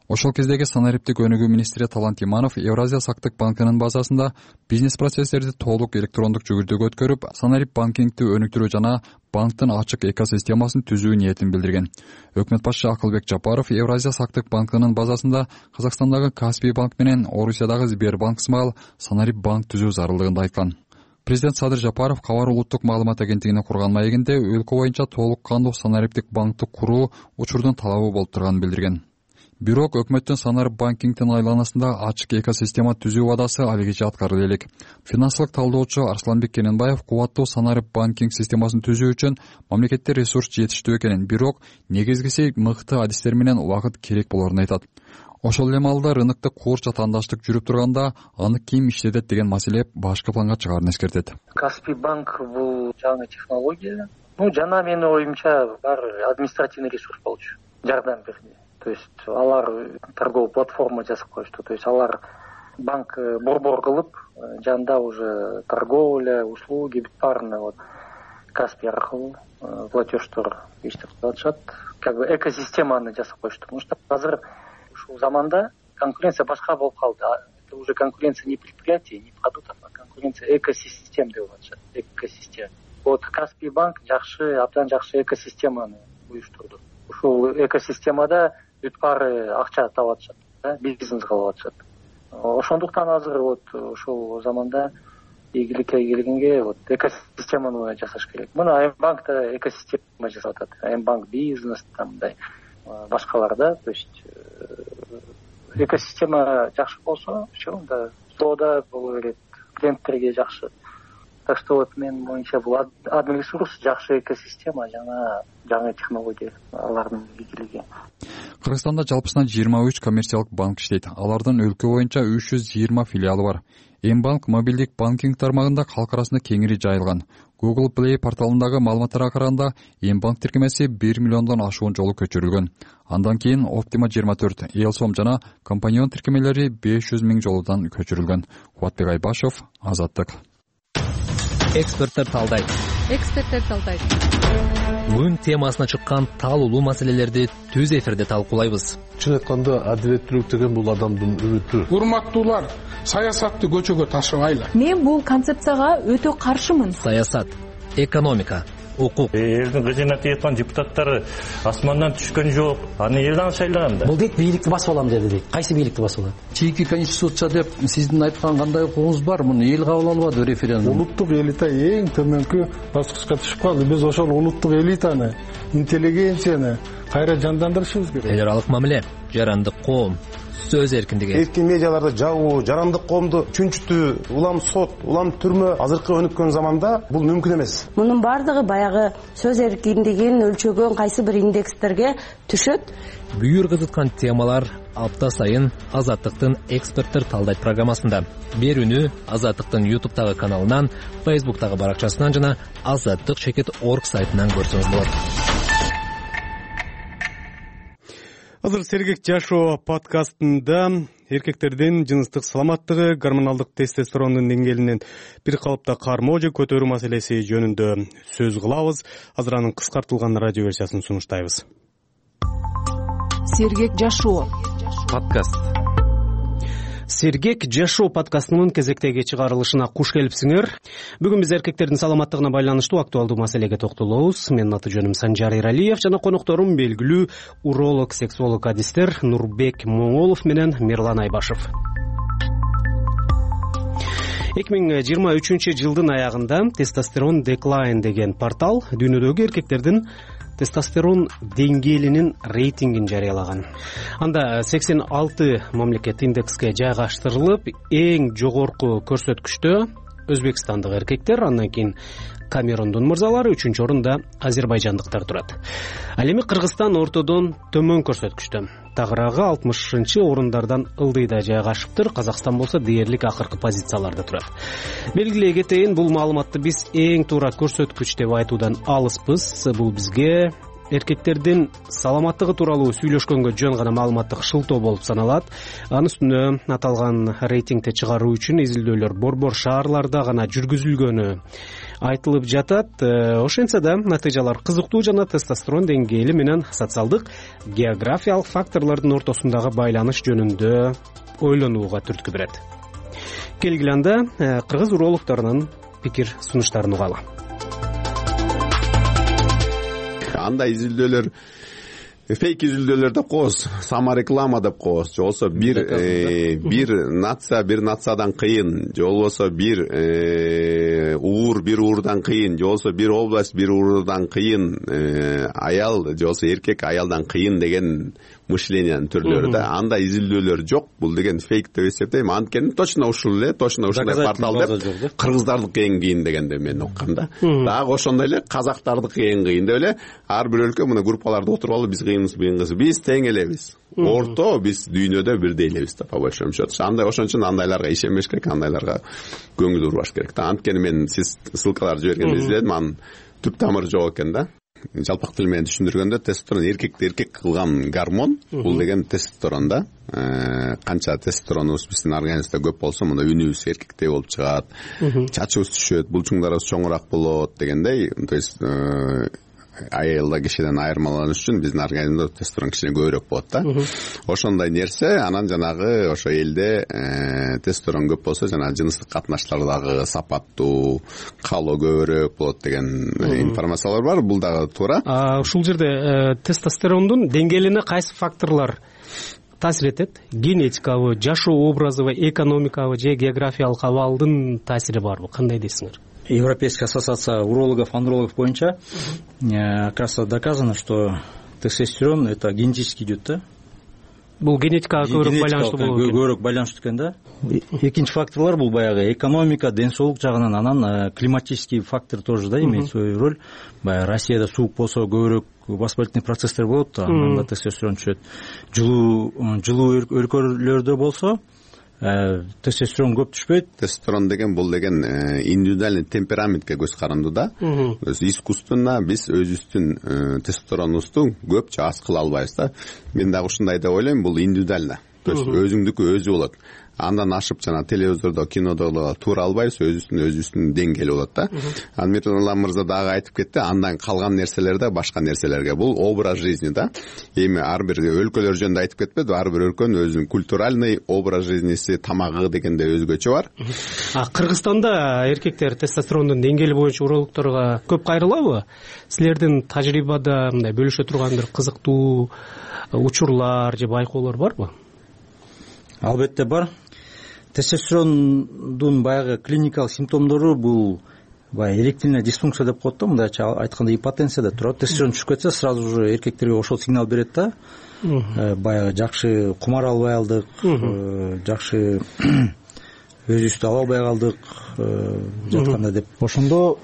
Ошол кездеги санариптик өнүгүү министри Талант Иманов Евразия сактык банкынын базасында бизнес процесстерди толук электрондук жүгүртүүгө өткөрүп, санарип банкингди өнүктүрүү жана банктын ачык экосистемасын түзүү ниетин билдирген. Өкмөт башчы Акылбек Жапаров Евразия сактык банкынын базасында Казакстандагы Каспий банк менен Орусиядагы Сбербанк сымал санарип банк түзүү зарылдыгын айткан. Президент Садыр Жапаров Кабар улуттук маалымат агенттигине курган маегинде өлкө боюнча толук кандуу санариптик банкты куруу учурдун талабы болуп турганын билдирген. Бирок өкмөттүн санарип банкингдин айланасында ачык экосистема түзүү убадасы алигиче аткарыла элек. Финансылык талдоочу Арсланбек Кененбаев кубаттуу санарип банкинг системасын түзүү үчүн мамлекетте ресурс жетиштүү экенин, бирок негизгиси мыкты адистер менен убакыт керек болорун айтат. Ошол эле маалда рынокто куурча тандаштык жүрүп турганда аны ким иштетет деген маселе башкы планга чыгаарын эскертет. Каспий банк бул жаңы технология. Ну, жана менин оюмча баары административный ресурс болчу. Жардам берди. То есть алар торговый платформа жасап коюшту. То есть алар банк борбор кылып, жанында уже торговля, услуги баарына вот Каспий аркылуу платеждор иштеп атышат. Как бы экосистеманы жасап коюшту. Потому что азыр ушул заманда конкуренция башка болуп калды. Это уже конкуренция не предприятий, не продуктов, а конкуренция экосистем деп атышат. Экосистема. Вот Каспий банк жакшы, абдан жакшы экосистеманы уюштурду. Ушул экосистемада бүт баары акча таап атышат, бизнес кылып атышат. Ошондуктан азыр вот ушул заманда ийгиликке келгенге вот экосистеманы жасаш керек. Мына М-банкта экосистема жасап атат. М-банк бизнес там мындай башкаларда, то есть экосистема жакшы болсо, все, да, соода боло берет, клиенттерге жакшы. Так что вот мен боюнча бул админ ресурс, жакшы экосистема жана жаңы технология алардын ийгилиги. Кыргызстанда жалпысынан жыйырма үч коммерциялык банк иштейт. Алардын өлкө боюнча үч жүз жыйырма филиалы бар. М-банк мобилдик банкинг тармагында калк арасында кеңири жайылган. Google Play порталындагы маалыматтарга караганда М-банк тиркемеси бир миллиондон ашуун жолу көчүрүлгөн. Андан кийин Optima жыйырма төрт, Элсом жана компаньон тиркемелери беш жүз миң жолудан көчүрүлгөн. Кубатбек Айбашев, Азаттык. Эксперттер талдайт. Эксперттер талдайт. Күн темасына чыккан талуулуу маселелерди түз эфирде талкуулайбыз. Чын айтканда адилеттүүлүк деген бул адамдын үмүтү. Урматтуулар, саясатты көчөгө ташыбайлы. Мен бул концепцияга өтө каршымын. Саясат, экономика, укук. Элдин кызмат эткан депутаттары асмандан түшкөн жок. Аны элден шайлаган да. Бул дейт бийликти басып алам деди дейт. Кайсы бийликти басып алат? Чийки конституция деп сиздин айткан кандай укугуңуз бар? Муну эл кабыл албады референдум. Улуттук элита эң төмөнкү баскычка түшүп калды. Биз ошол улуттук элитаны, интеллигенцияны кайра жандандырышыбыз керек. Эл аралык мамиле, жарандык коом, сөз эркиндиги. Эркин медиаларды жабуу, жарандык коомду чүнчүтүү, улам сот, улам түрмө азыркы өнүккөн заманда бул мүмкүн эмес. Мунун бардыгы баягы сөз эркиндигин өлчөгөн кайсы бир индекстерге түшөт. Бүйүр кызыткан темалар апта сайын Азаттыктын эксперттер талдайт программасында. Берүүнү Азаттыктын YouTube'тагы каналынан, Facebook'тагы баракчасынан жана азаттык чекит точка орг сайтынан көрсөңүз болот. Азыр Сергек жашоо подкастында эркектердин жыныстык саламаттыгы, гормоналдык тестостерондун деңгээлинен бир калыпта кармоо же көтөрүү маселеси жөнүндө сөз кылабыз. Азыр анын кыскартылган радио версиясын сунуштайбыз. Сергек жашоо подкаст. Сергек жашоо подкастынын кезектеги чыгарылышына куш келипсиңер. Бүгүн биз эркектердин саламаттыгына байланыштуу актуалдуу маселеге токтолобуз. Менин аты жөнүм Санжар Эралиев жана конокторум белгилүү уролог, сексолог адистер Нурбек Моңолов менен Мирлан Айбашев. эки миң жыйырма үчүнчү жылдын аягында Testosterone Decline деген портал дүйнөдөгү эркектердин тестостерон деңгээлинин рейтингин жарыялаган. Анда сексен алты мамлекет индекске жайгаштырылып, эң жогорку көрсөткүчтө Өзбекстандык эркектер, андан кийин Камерундун мырзалары, үчүнчү орунда азербайжандыктар турат. Ал эми Кыргызстан ортодон төмөн көрсөткүчтө. Тагыраагы алтымышынчы орундардан ылдыйда жайгашыптыр. Казакстан болсо дээрлик акыркы позицияларда турат. Белгилей кетейин, бул маалыматты биз эң туура көрсөткүч деп айтуудан алыспыз. Бул бизге эркектердин саламаттыгы тууралуу сүйлөшкөнгө жөн гана маалыматтык шылтоо болуп саналат. Анын үстүнө аталган рейтингди чыгаруу үчүн изилдөөлөр борбор шаарларда гана жүргүзүлгөнү айтылып жатат. Ошентсе да натыйжалар кызыктуу жана тестостерон деңгээли менен социалдык географиялык факторлордун ортосундагы байланыш жөнүндө ойлонууга түрткү берет. Келгиле анда кыргыз урологдорунун пикир сунуштарын угалы. Андай изилдөөлөр фейк изилдөөлөр деп коебуз, самореклама деп коебуз. Же болбосо бир бир нация бир нациядан кыйын, же болбосо бир уур бир уурдан кыйын, же болбосо бир область бир уурдан кыйын, аял же болбосо эркек аялдан кыйын деген мышлениянын түрлөрү да. Анда изилдөөлөр жок. Бул деген фейк деп эсептейм. Анткени точно ушул эле, точно ушундай портал деп кыргыздардыкы эң кыйын дегенде мен укканда. Дагы ошондой эле казактардыкы эң кыйын деп эле ар бир өлкө мына группаларда отуруп алып биз кыйынбыз, кыйынбыз. Биз тең элебиз. Орто биз дүйнөдө бирдей элебиз да, по большому счету. Андай ошон үчүн андайларга ишенбеш керек, андайларга көңүл бурбаш керек да. Анткени мен сиз ссылкаларды жибергенде изледим, анын түп тамыры жок экен да. Жалпак тил менен түшүндүргөндө тестостерон эркекти эркек кылган гормон. Бул деген тестостерон да. Канча тестостеронубуз биздин организмде көп болсо, мына үнүбүз эркектей болуп чыгат, чачыбыз түшөт, булчуңдарыбыз чоңураак болот дегендей. То есть аялда кишиден айырмаланыш үчүн биздин организмде тестостерон кичине көбүрөөк болот да. Ошондой нерсе. Анан жанагы ошо элде тестостерон көп болсо, жанагы жыныстык катнаштардагы сапаттуу, калоо көбүрөөк болот деген информациялар бар. Бул дагы туура. Ушул жерде тестостерондун деңгээлине кайсы факторлор таасир этет? Генетикабы, жашоо образыбы, экономикабы же географиялык абалдын таасири барбы? Кандай дейсиңер? Европейская ассоциация урологов, андрологов боюнча как раз доказано, что тестостерон это генетически идет, да? Бул генетикага көбүрөөк байланыштуу болот экен. Көбүрөөк байланыштуу экен да. Экинчи факторлор бул баягы экономика, ден соолук жагынан, анан климатический фактор тоже да имеет свою роль. Баягы Россияда суук болсо көбүрөөк воспалительный процесстер болот, анда тестостерон түшөт. Жылуу жылуу өлкөлөрдө болсо тестостерон көп түшпөйт. Тестостерон деген бул деген индивидуальный темпераментке көз карандуу да. Искусственно биз өзүбүздүн тестостеронубузду көп же аз кыла албайбыз да. Мен дагы ушундай деп ойлойм, бул индивидуально. То есть өзүңдүкү өзү болот. Андан ашып жана телевизордо, кинодо туура албайбыз, өзүбүздүн өзүбүздүн деңгээли болот да. Анан Мирлан мырза дагы айтып кетти, андан калган нерселер да башка нерселерге. Бул образ жизни да. Эми ар бир өлкөлөр жөнүндө айтып кетпеди, ар бир өлкөнүн өзүнүн культуральный образ жизниси, тамагы дегенде өзгөчө бар. А Кыргызстанда эркектер тестостерондун деңгээли боюнча урологторго көп кайрылабы? Силердин тажрыйбада мындай бөлүшө турган бир кызыктуу учурлар же байкоолор барбы? Албетте бар. Тестостерондун баягы клиникалык симптомдору бул баягы эректильная дисфункция деп коет да, мындайча айтканда ипотенция деп турат. Тестостерон түшүп кетсе, сразу же эркектерге ошол сигнал берет да. Баягы жакшы кумар албай алдык, жакшы өзүбүздү ала албай калдык жатканда деп. Ошондо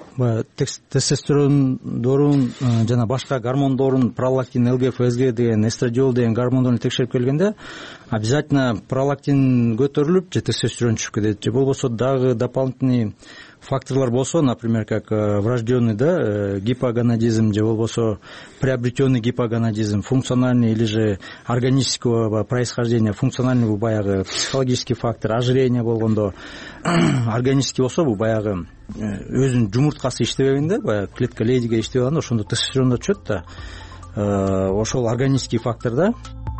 тестостерондорун жана башка гормондорун, пролактин, эл гэ эф, эс гэ деген, эстрадиол деген гормондорун текшерип келгенде обязательно пролактин көтөрүлүп же тестостерон түшүп кетет. Же болбосо дагы дополнительный факторлор болсо, например, как врожденный да гипоганадизм же болбосо приобретенный гипоганадизм, функциональный или же органического происхождения, функциональный бул баягы психологический фактор, ожирение болгондо, органический болсо бул баягы өзүнүн жумурткасы иштебегенде, баягы клетка лейдиге иштебей калганда ошондо тестостерон да түшөт да. Ошол органический фактор да.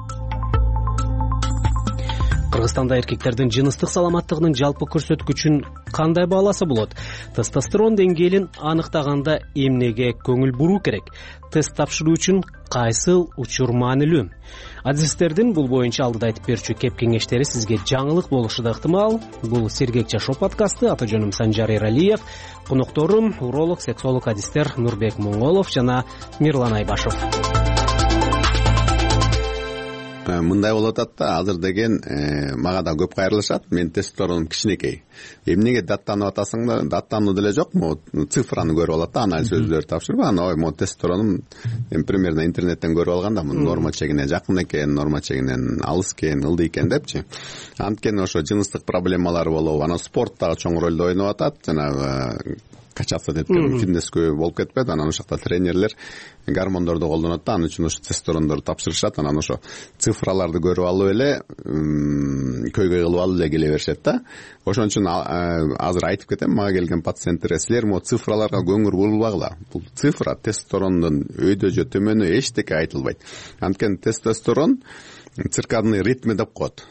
Кыргызстанда эркектердин жыныстык саламаттыгынын жалпы көрсөткүчүн кандай бааласа болот? Тестостерон деңгээлин аныктаганда эмнеге көңүл буруу керек? Тест тапшыруу үчүн кайсыл учур маанилүү? Адистердин бул боюнча алдыда айтып берүүчү кеп кеңештери сизге жаңылык болушу да ыктымал. Бул Сергек жашоо подкасты. Ата жөнүм Санжар Эралиев. Конокторум уролог, сексолог адистер Нурбек Моңголов жана Мирлан Айбашев. Мындай болуп атат да, азыр деген мага да көп кайрылышат. Мен тестостеронум кичинекей. Эмнеге даттанып атасың да? Даттануу деле жок, могу цифраны көрүп алат да, анализ өзүлөрү тапшырып, анан ой, могу тестостеронум эми примерно интернеттен көрүп алган да, муну норма чегине жакын экен, норма чегинен алыс экен, ылдый экен депчи. Анткени ошо жыныстык проблемалар болуп, анан спорт дагы чоң ролду ойноп атат. Жанагы качаться деп кәдимги фитнескө болуп кетпейт. Анан ошол жакта тренерлер гормондорду колдонот да, анын үчүн ошо тестостерондорду тапшырышат. Анан ошо цифраларды көрүп алып эле көйгөй кылып алып эле келе беришет да. Ошон үчүн азыр айтып кетем мага келген пациенттерге, силер могу цифраларга көңүл бурбагыла. Бул цифра тестостерондун өйдө же төмөнү эчтеке айтылбайт. Анткени тестостерон циркадный ритми деп коет.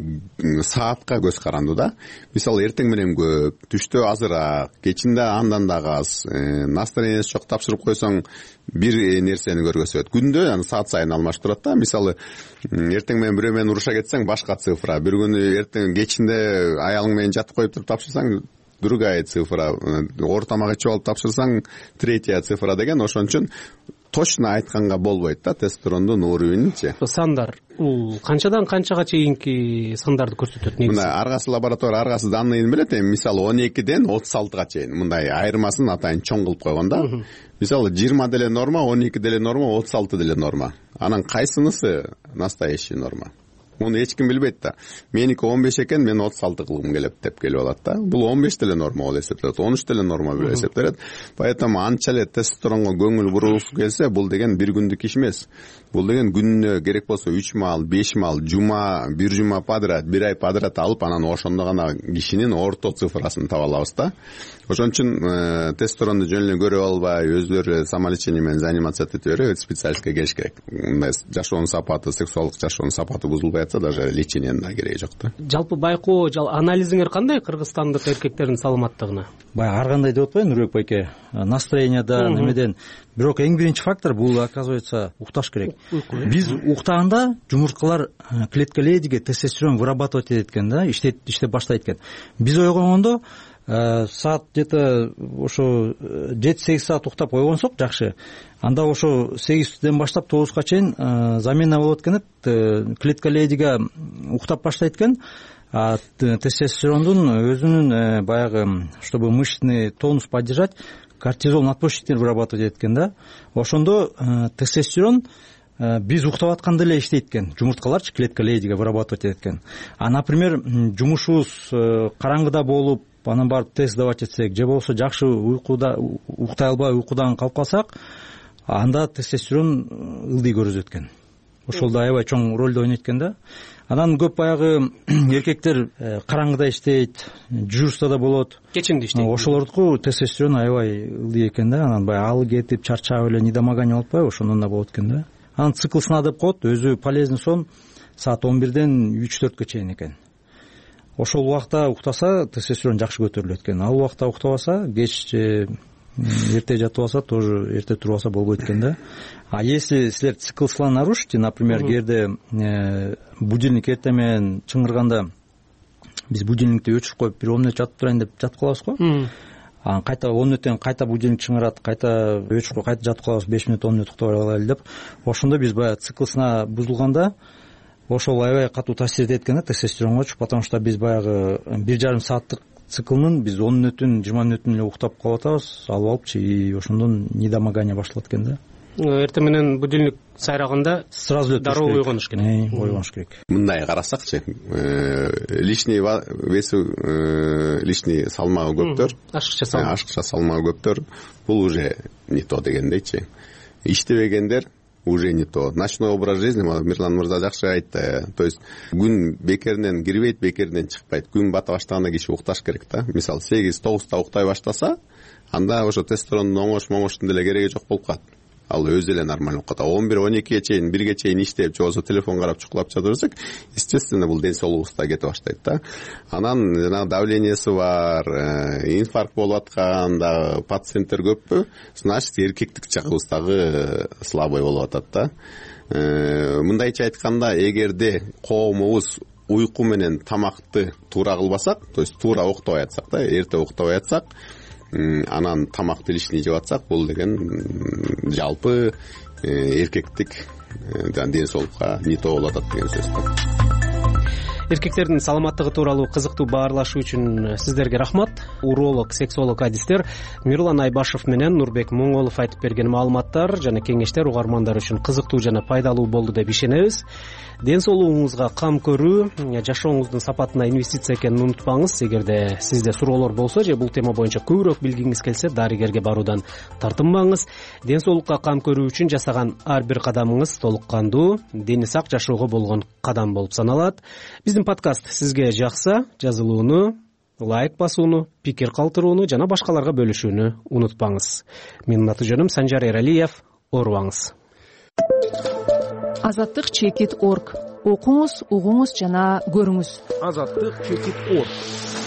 Саатка көз каранды да. Мисалы эртең менен көп, түштө азыраак, кечинде андан дагы аз, настроениеси жок тапшырып койсоң бир нерсени көргөзө болот. Күндө аны саат сайын алмаштырат да. Мисалы эртең менен бирөө менен уруша кетсең башка цифра, бир күнү эртең кечинде аялың менен жатып коюп туруп тапшырсаң другая цифра, оор тамак ичип алып тапшырсаң третья цифра деген. Ошон үчүн точно айтканга болбойт да тестостерондун уровенинчи. Сандар бул канчадан канчага чейинки сандарды көрсөтөт негизи? Мындай ар кайсы лаборатория ар кайсы данныйын билет. Эми мисалы он экиден отуз алтыга чейин мындай айырмасын атайын чоң кылып койгон да. Мисалы жыйырма деле норма, он эки деле норма, отуз алты деле норма. Анан кайсынысы настоящий норма? Муну эч ким билбейт да. Меники он беш экен, мен отуз алты кылгым келет деп келип алат да. Бул он беш деле норма болуп эсептелет, он үч деле норма болуп эсептелет. Поэтому анча эле тестостеронго көңүл бурулгусу келсе, бул деген бир күндүк иш эмес. Бул деген күнүнө керек болсо үч маал, беш маал, жума, бир жума подряд, бир ай подряд алып, анан ошондо гана кишинин орто цифрасын таба алабыз да. Ошон үчүн тестостеронду жөн эле көрүп албай, өздөрү самолечение менен заниматься этип берип, специалистке келиш керек. Мындай жашоонун сапаты, сексуалдык жашоонун сапаты бузулбай атса, даже лечениенин да кереги жок да. Жалпы байкоо, жал анализиңер кандай кыргызстандык эркектердин саламаттыгына? Баягы ар кандай деп атпайбы Нурбек байке? Настроениядан, немеден. Бирок эң биринчи фактор бул, оказывается, укташ керек. Биз уктаганда жумурткалар клеткаледиге тестостерон вырабатывать этет экен да, иштеп иштеп баштайт экен. Биз ойгонгондо саат где-то ошо жети сегиз саат уктап койгонсок жакшы. Анда ошо сегизден баштап тогузга чейин замена болот экен, клеткаледиге уктап баштайт экен. А тестостерондун өзүнүн баягы, чтобы мышечный тонус поддержать, кортизол надпочечниктер вырабатывать этет экен да. Ошондо тестостерон биз уктап атканда эле иштейт экен, жумурткаларчы клеткаледиге вырабатывать этет экен. А, например, жумушубуз караңгыда болуп, анан барып тест давать этсек, же болбосо жакшы уйкуда уктай албай уйкудан калып калсак, анда тестостерон ылдый көрүзөт экен. Ошол да аябай чоң ролду ойнойт экен да. Анан көп баягы эркектер караңгыда иштейт, дежурствода болот, кечинде иштейт. Ошолордуку тестостерон аябай ылдый экен да. Анан баягы алы кетип, чарчап эле недомогание болуп атпайбы, ошондон да болот экен да. Анан цикл сна деп коет, өзү полезный сон саат он бирден үч төрткө чейин экен. Ошол убакта уктаса тестостерон жакшы көтөрүлөт экен. Ал убакта уктабаса, кеч эрте жатып алса, тоже эрте туруп алса болбойт экен да. А если силер цикл сна нарушите, например, кээде будильник эрте менен чыңырганда, биз будильникти өчүрүп коюп, бир он мүнөт жатып турайын деп жатып калабыз го. Анан кайта он мүнөттөн кайта будильник чыңырат, кайта өчүрүп коюп, кайта жатып калабыз, беш мүнөт он мүнөт уктап алайлы деп. Ошондо биз баягы цикл сна бузулганда ошол аябай катуу таасир этет экен да тестостеронгочу, потому что биз баягы бир жарым сааттык циклнын биз он мүнөтүн, жыйырма мүнөтүн эле уктап калып атабыз, алып алыпчы, и ошондон недомогание башталат экен да. Эртең менен будильник сайраганда сразу эле дароо ойгонуш керек. Ойгонуш керек. Мындай карасакчы, лишний веси, лишний салмагы көптөр, ашыкча салмак, ашыкча салмагы көптөр, бул уже не то дегендейчи. Иштебегендер уже не то. Ночной образ жизни, Мирлан мырза жакшы айтты. То есть күн бекеринен кирбейт, бекеринен чыкпайт. Күн бата баштаганда киши укташ керек да. Мисалы сегиз тогузда уктай баштаса, анда ошо тестостерондун оңош-моңоштун деле кереги жок болуп калат. Ал өзү эле нормально окута. он бир он экиге чейин, бирге чейин иштеп, же болбосо телефон карап чукулап жатып берсек, естественно, бул ден соолугубузда кете баштайт да. Анан жана давлениеси бар, инфаркт болуп атканда пациенттер көппү, значит, эркектик жагыбыздагы слабый болуп атат да. Мындайча айтканда, эгерде коомубуз уйку менен тамакты туура кылбасак, то есть туура уктабай атсак да, эрте уктабай атсак, анан тамакты лишний жеп атсак, бул деген жалпы эркектик ден соолукка не то болуп атат деген сөз. эркектердин саламаттыгы тууралуу кызыктуу баарлашуу үчүн сиздерге рахмат. Уролог, сексолог адистер Мирлан Айбашев менен Нурбек Моңголов айтып берген маалыматтар жана кеңештер угармандар үчүн кызыктуу жана пайдалуу болду деп ишенебиз. Ден соолугуңузга кам көрүү, жашооңуздун сапатына инвестиция экенин унутпаңыз. Эгерде сизде суроолор болсо же бул тема боюнча көбүрөөк билгиңиз келсе, дарыгерге баруудан тартынбаңыз. Ден соолукка кам көрүү үчүн жасаган ар бир кадамыңыз толук кандуу, дени сак жашоого болгон кадам болуп саналат. Биздин подкаст сизге жакса, жазылууну, лайк басууну, пикир калтырууну жана башкаларга бөлүшүүнү унутпаңыз. Менин аты жөнүм Санжар Эралиев. Оорубаңыз. Азаттык чекит точка орг. Окуңуз, угуңуз жана көрүңүз. Азаттык чекит точка орг.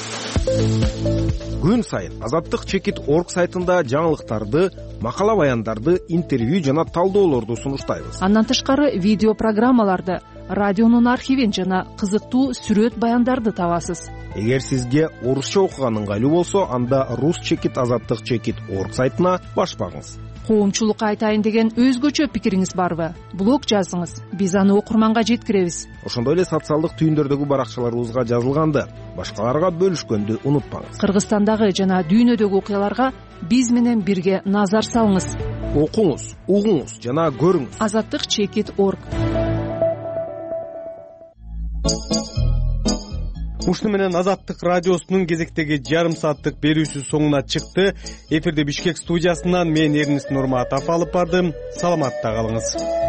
Күн сайын Азаттык чекит точка орг сайтында жаңылыктарды, макала баяндарды, интервью жана талдоолорду сунуштайбыз. Андан тышкары видео программаларды, радионун архивин жана кызыктуу сүрөт баяндарды табасыз. Эгер сизге орусча окуган ыңгайлуу болсо, анда рус чекит азаттык чекит точка орг сайтына баш багыңыз. Коомчулукка айтайын деген өзгөчө пикириңиз барбы? Блог жазыңыз, биз аны окурманга жеткиребиз. Ошондой эле социалдык түйүндөрдөгү баракчаларыбызга жазылганды башкаларга бөлүшкөндү унутпаңыз. Кыргызстандагы жана дүйнөдөгү окуяларга биз менен бирге назар салыңыз. Окуңуз, угуңуз жана көрүңүз. Азаттык чекит точка орг. Ушуну менен Азаттык радиосунун кезектеги жарым сааттык берүүсү соңуна чыкты. Эфирде Бишкек студиясынан мен Эрнис Нурматов алып бардым. Саламатта калыңыз.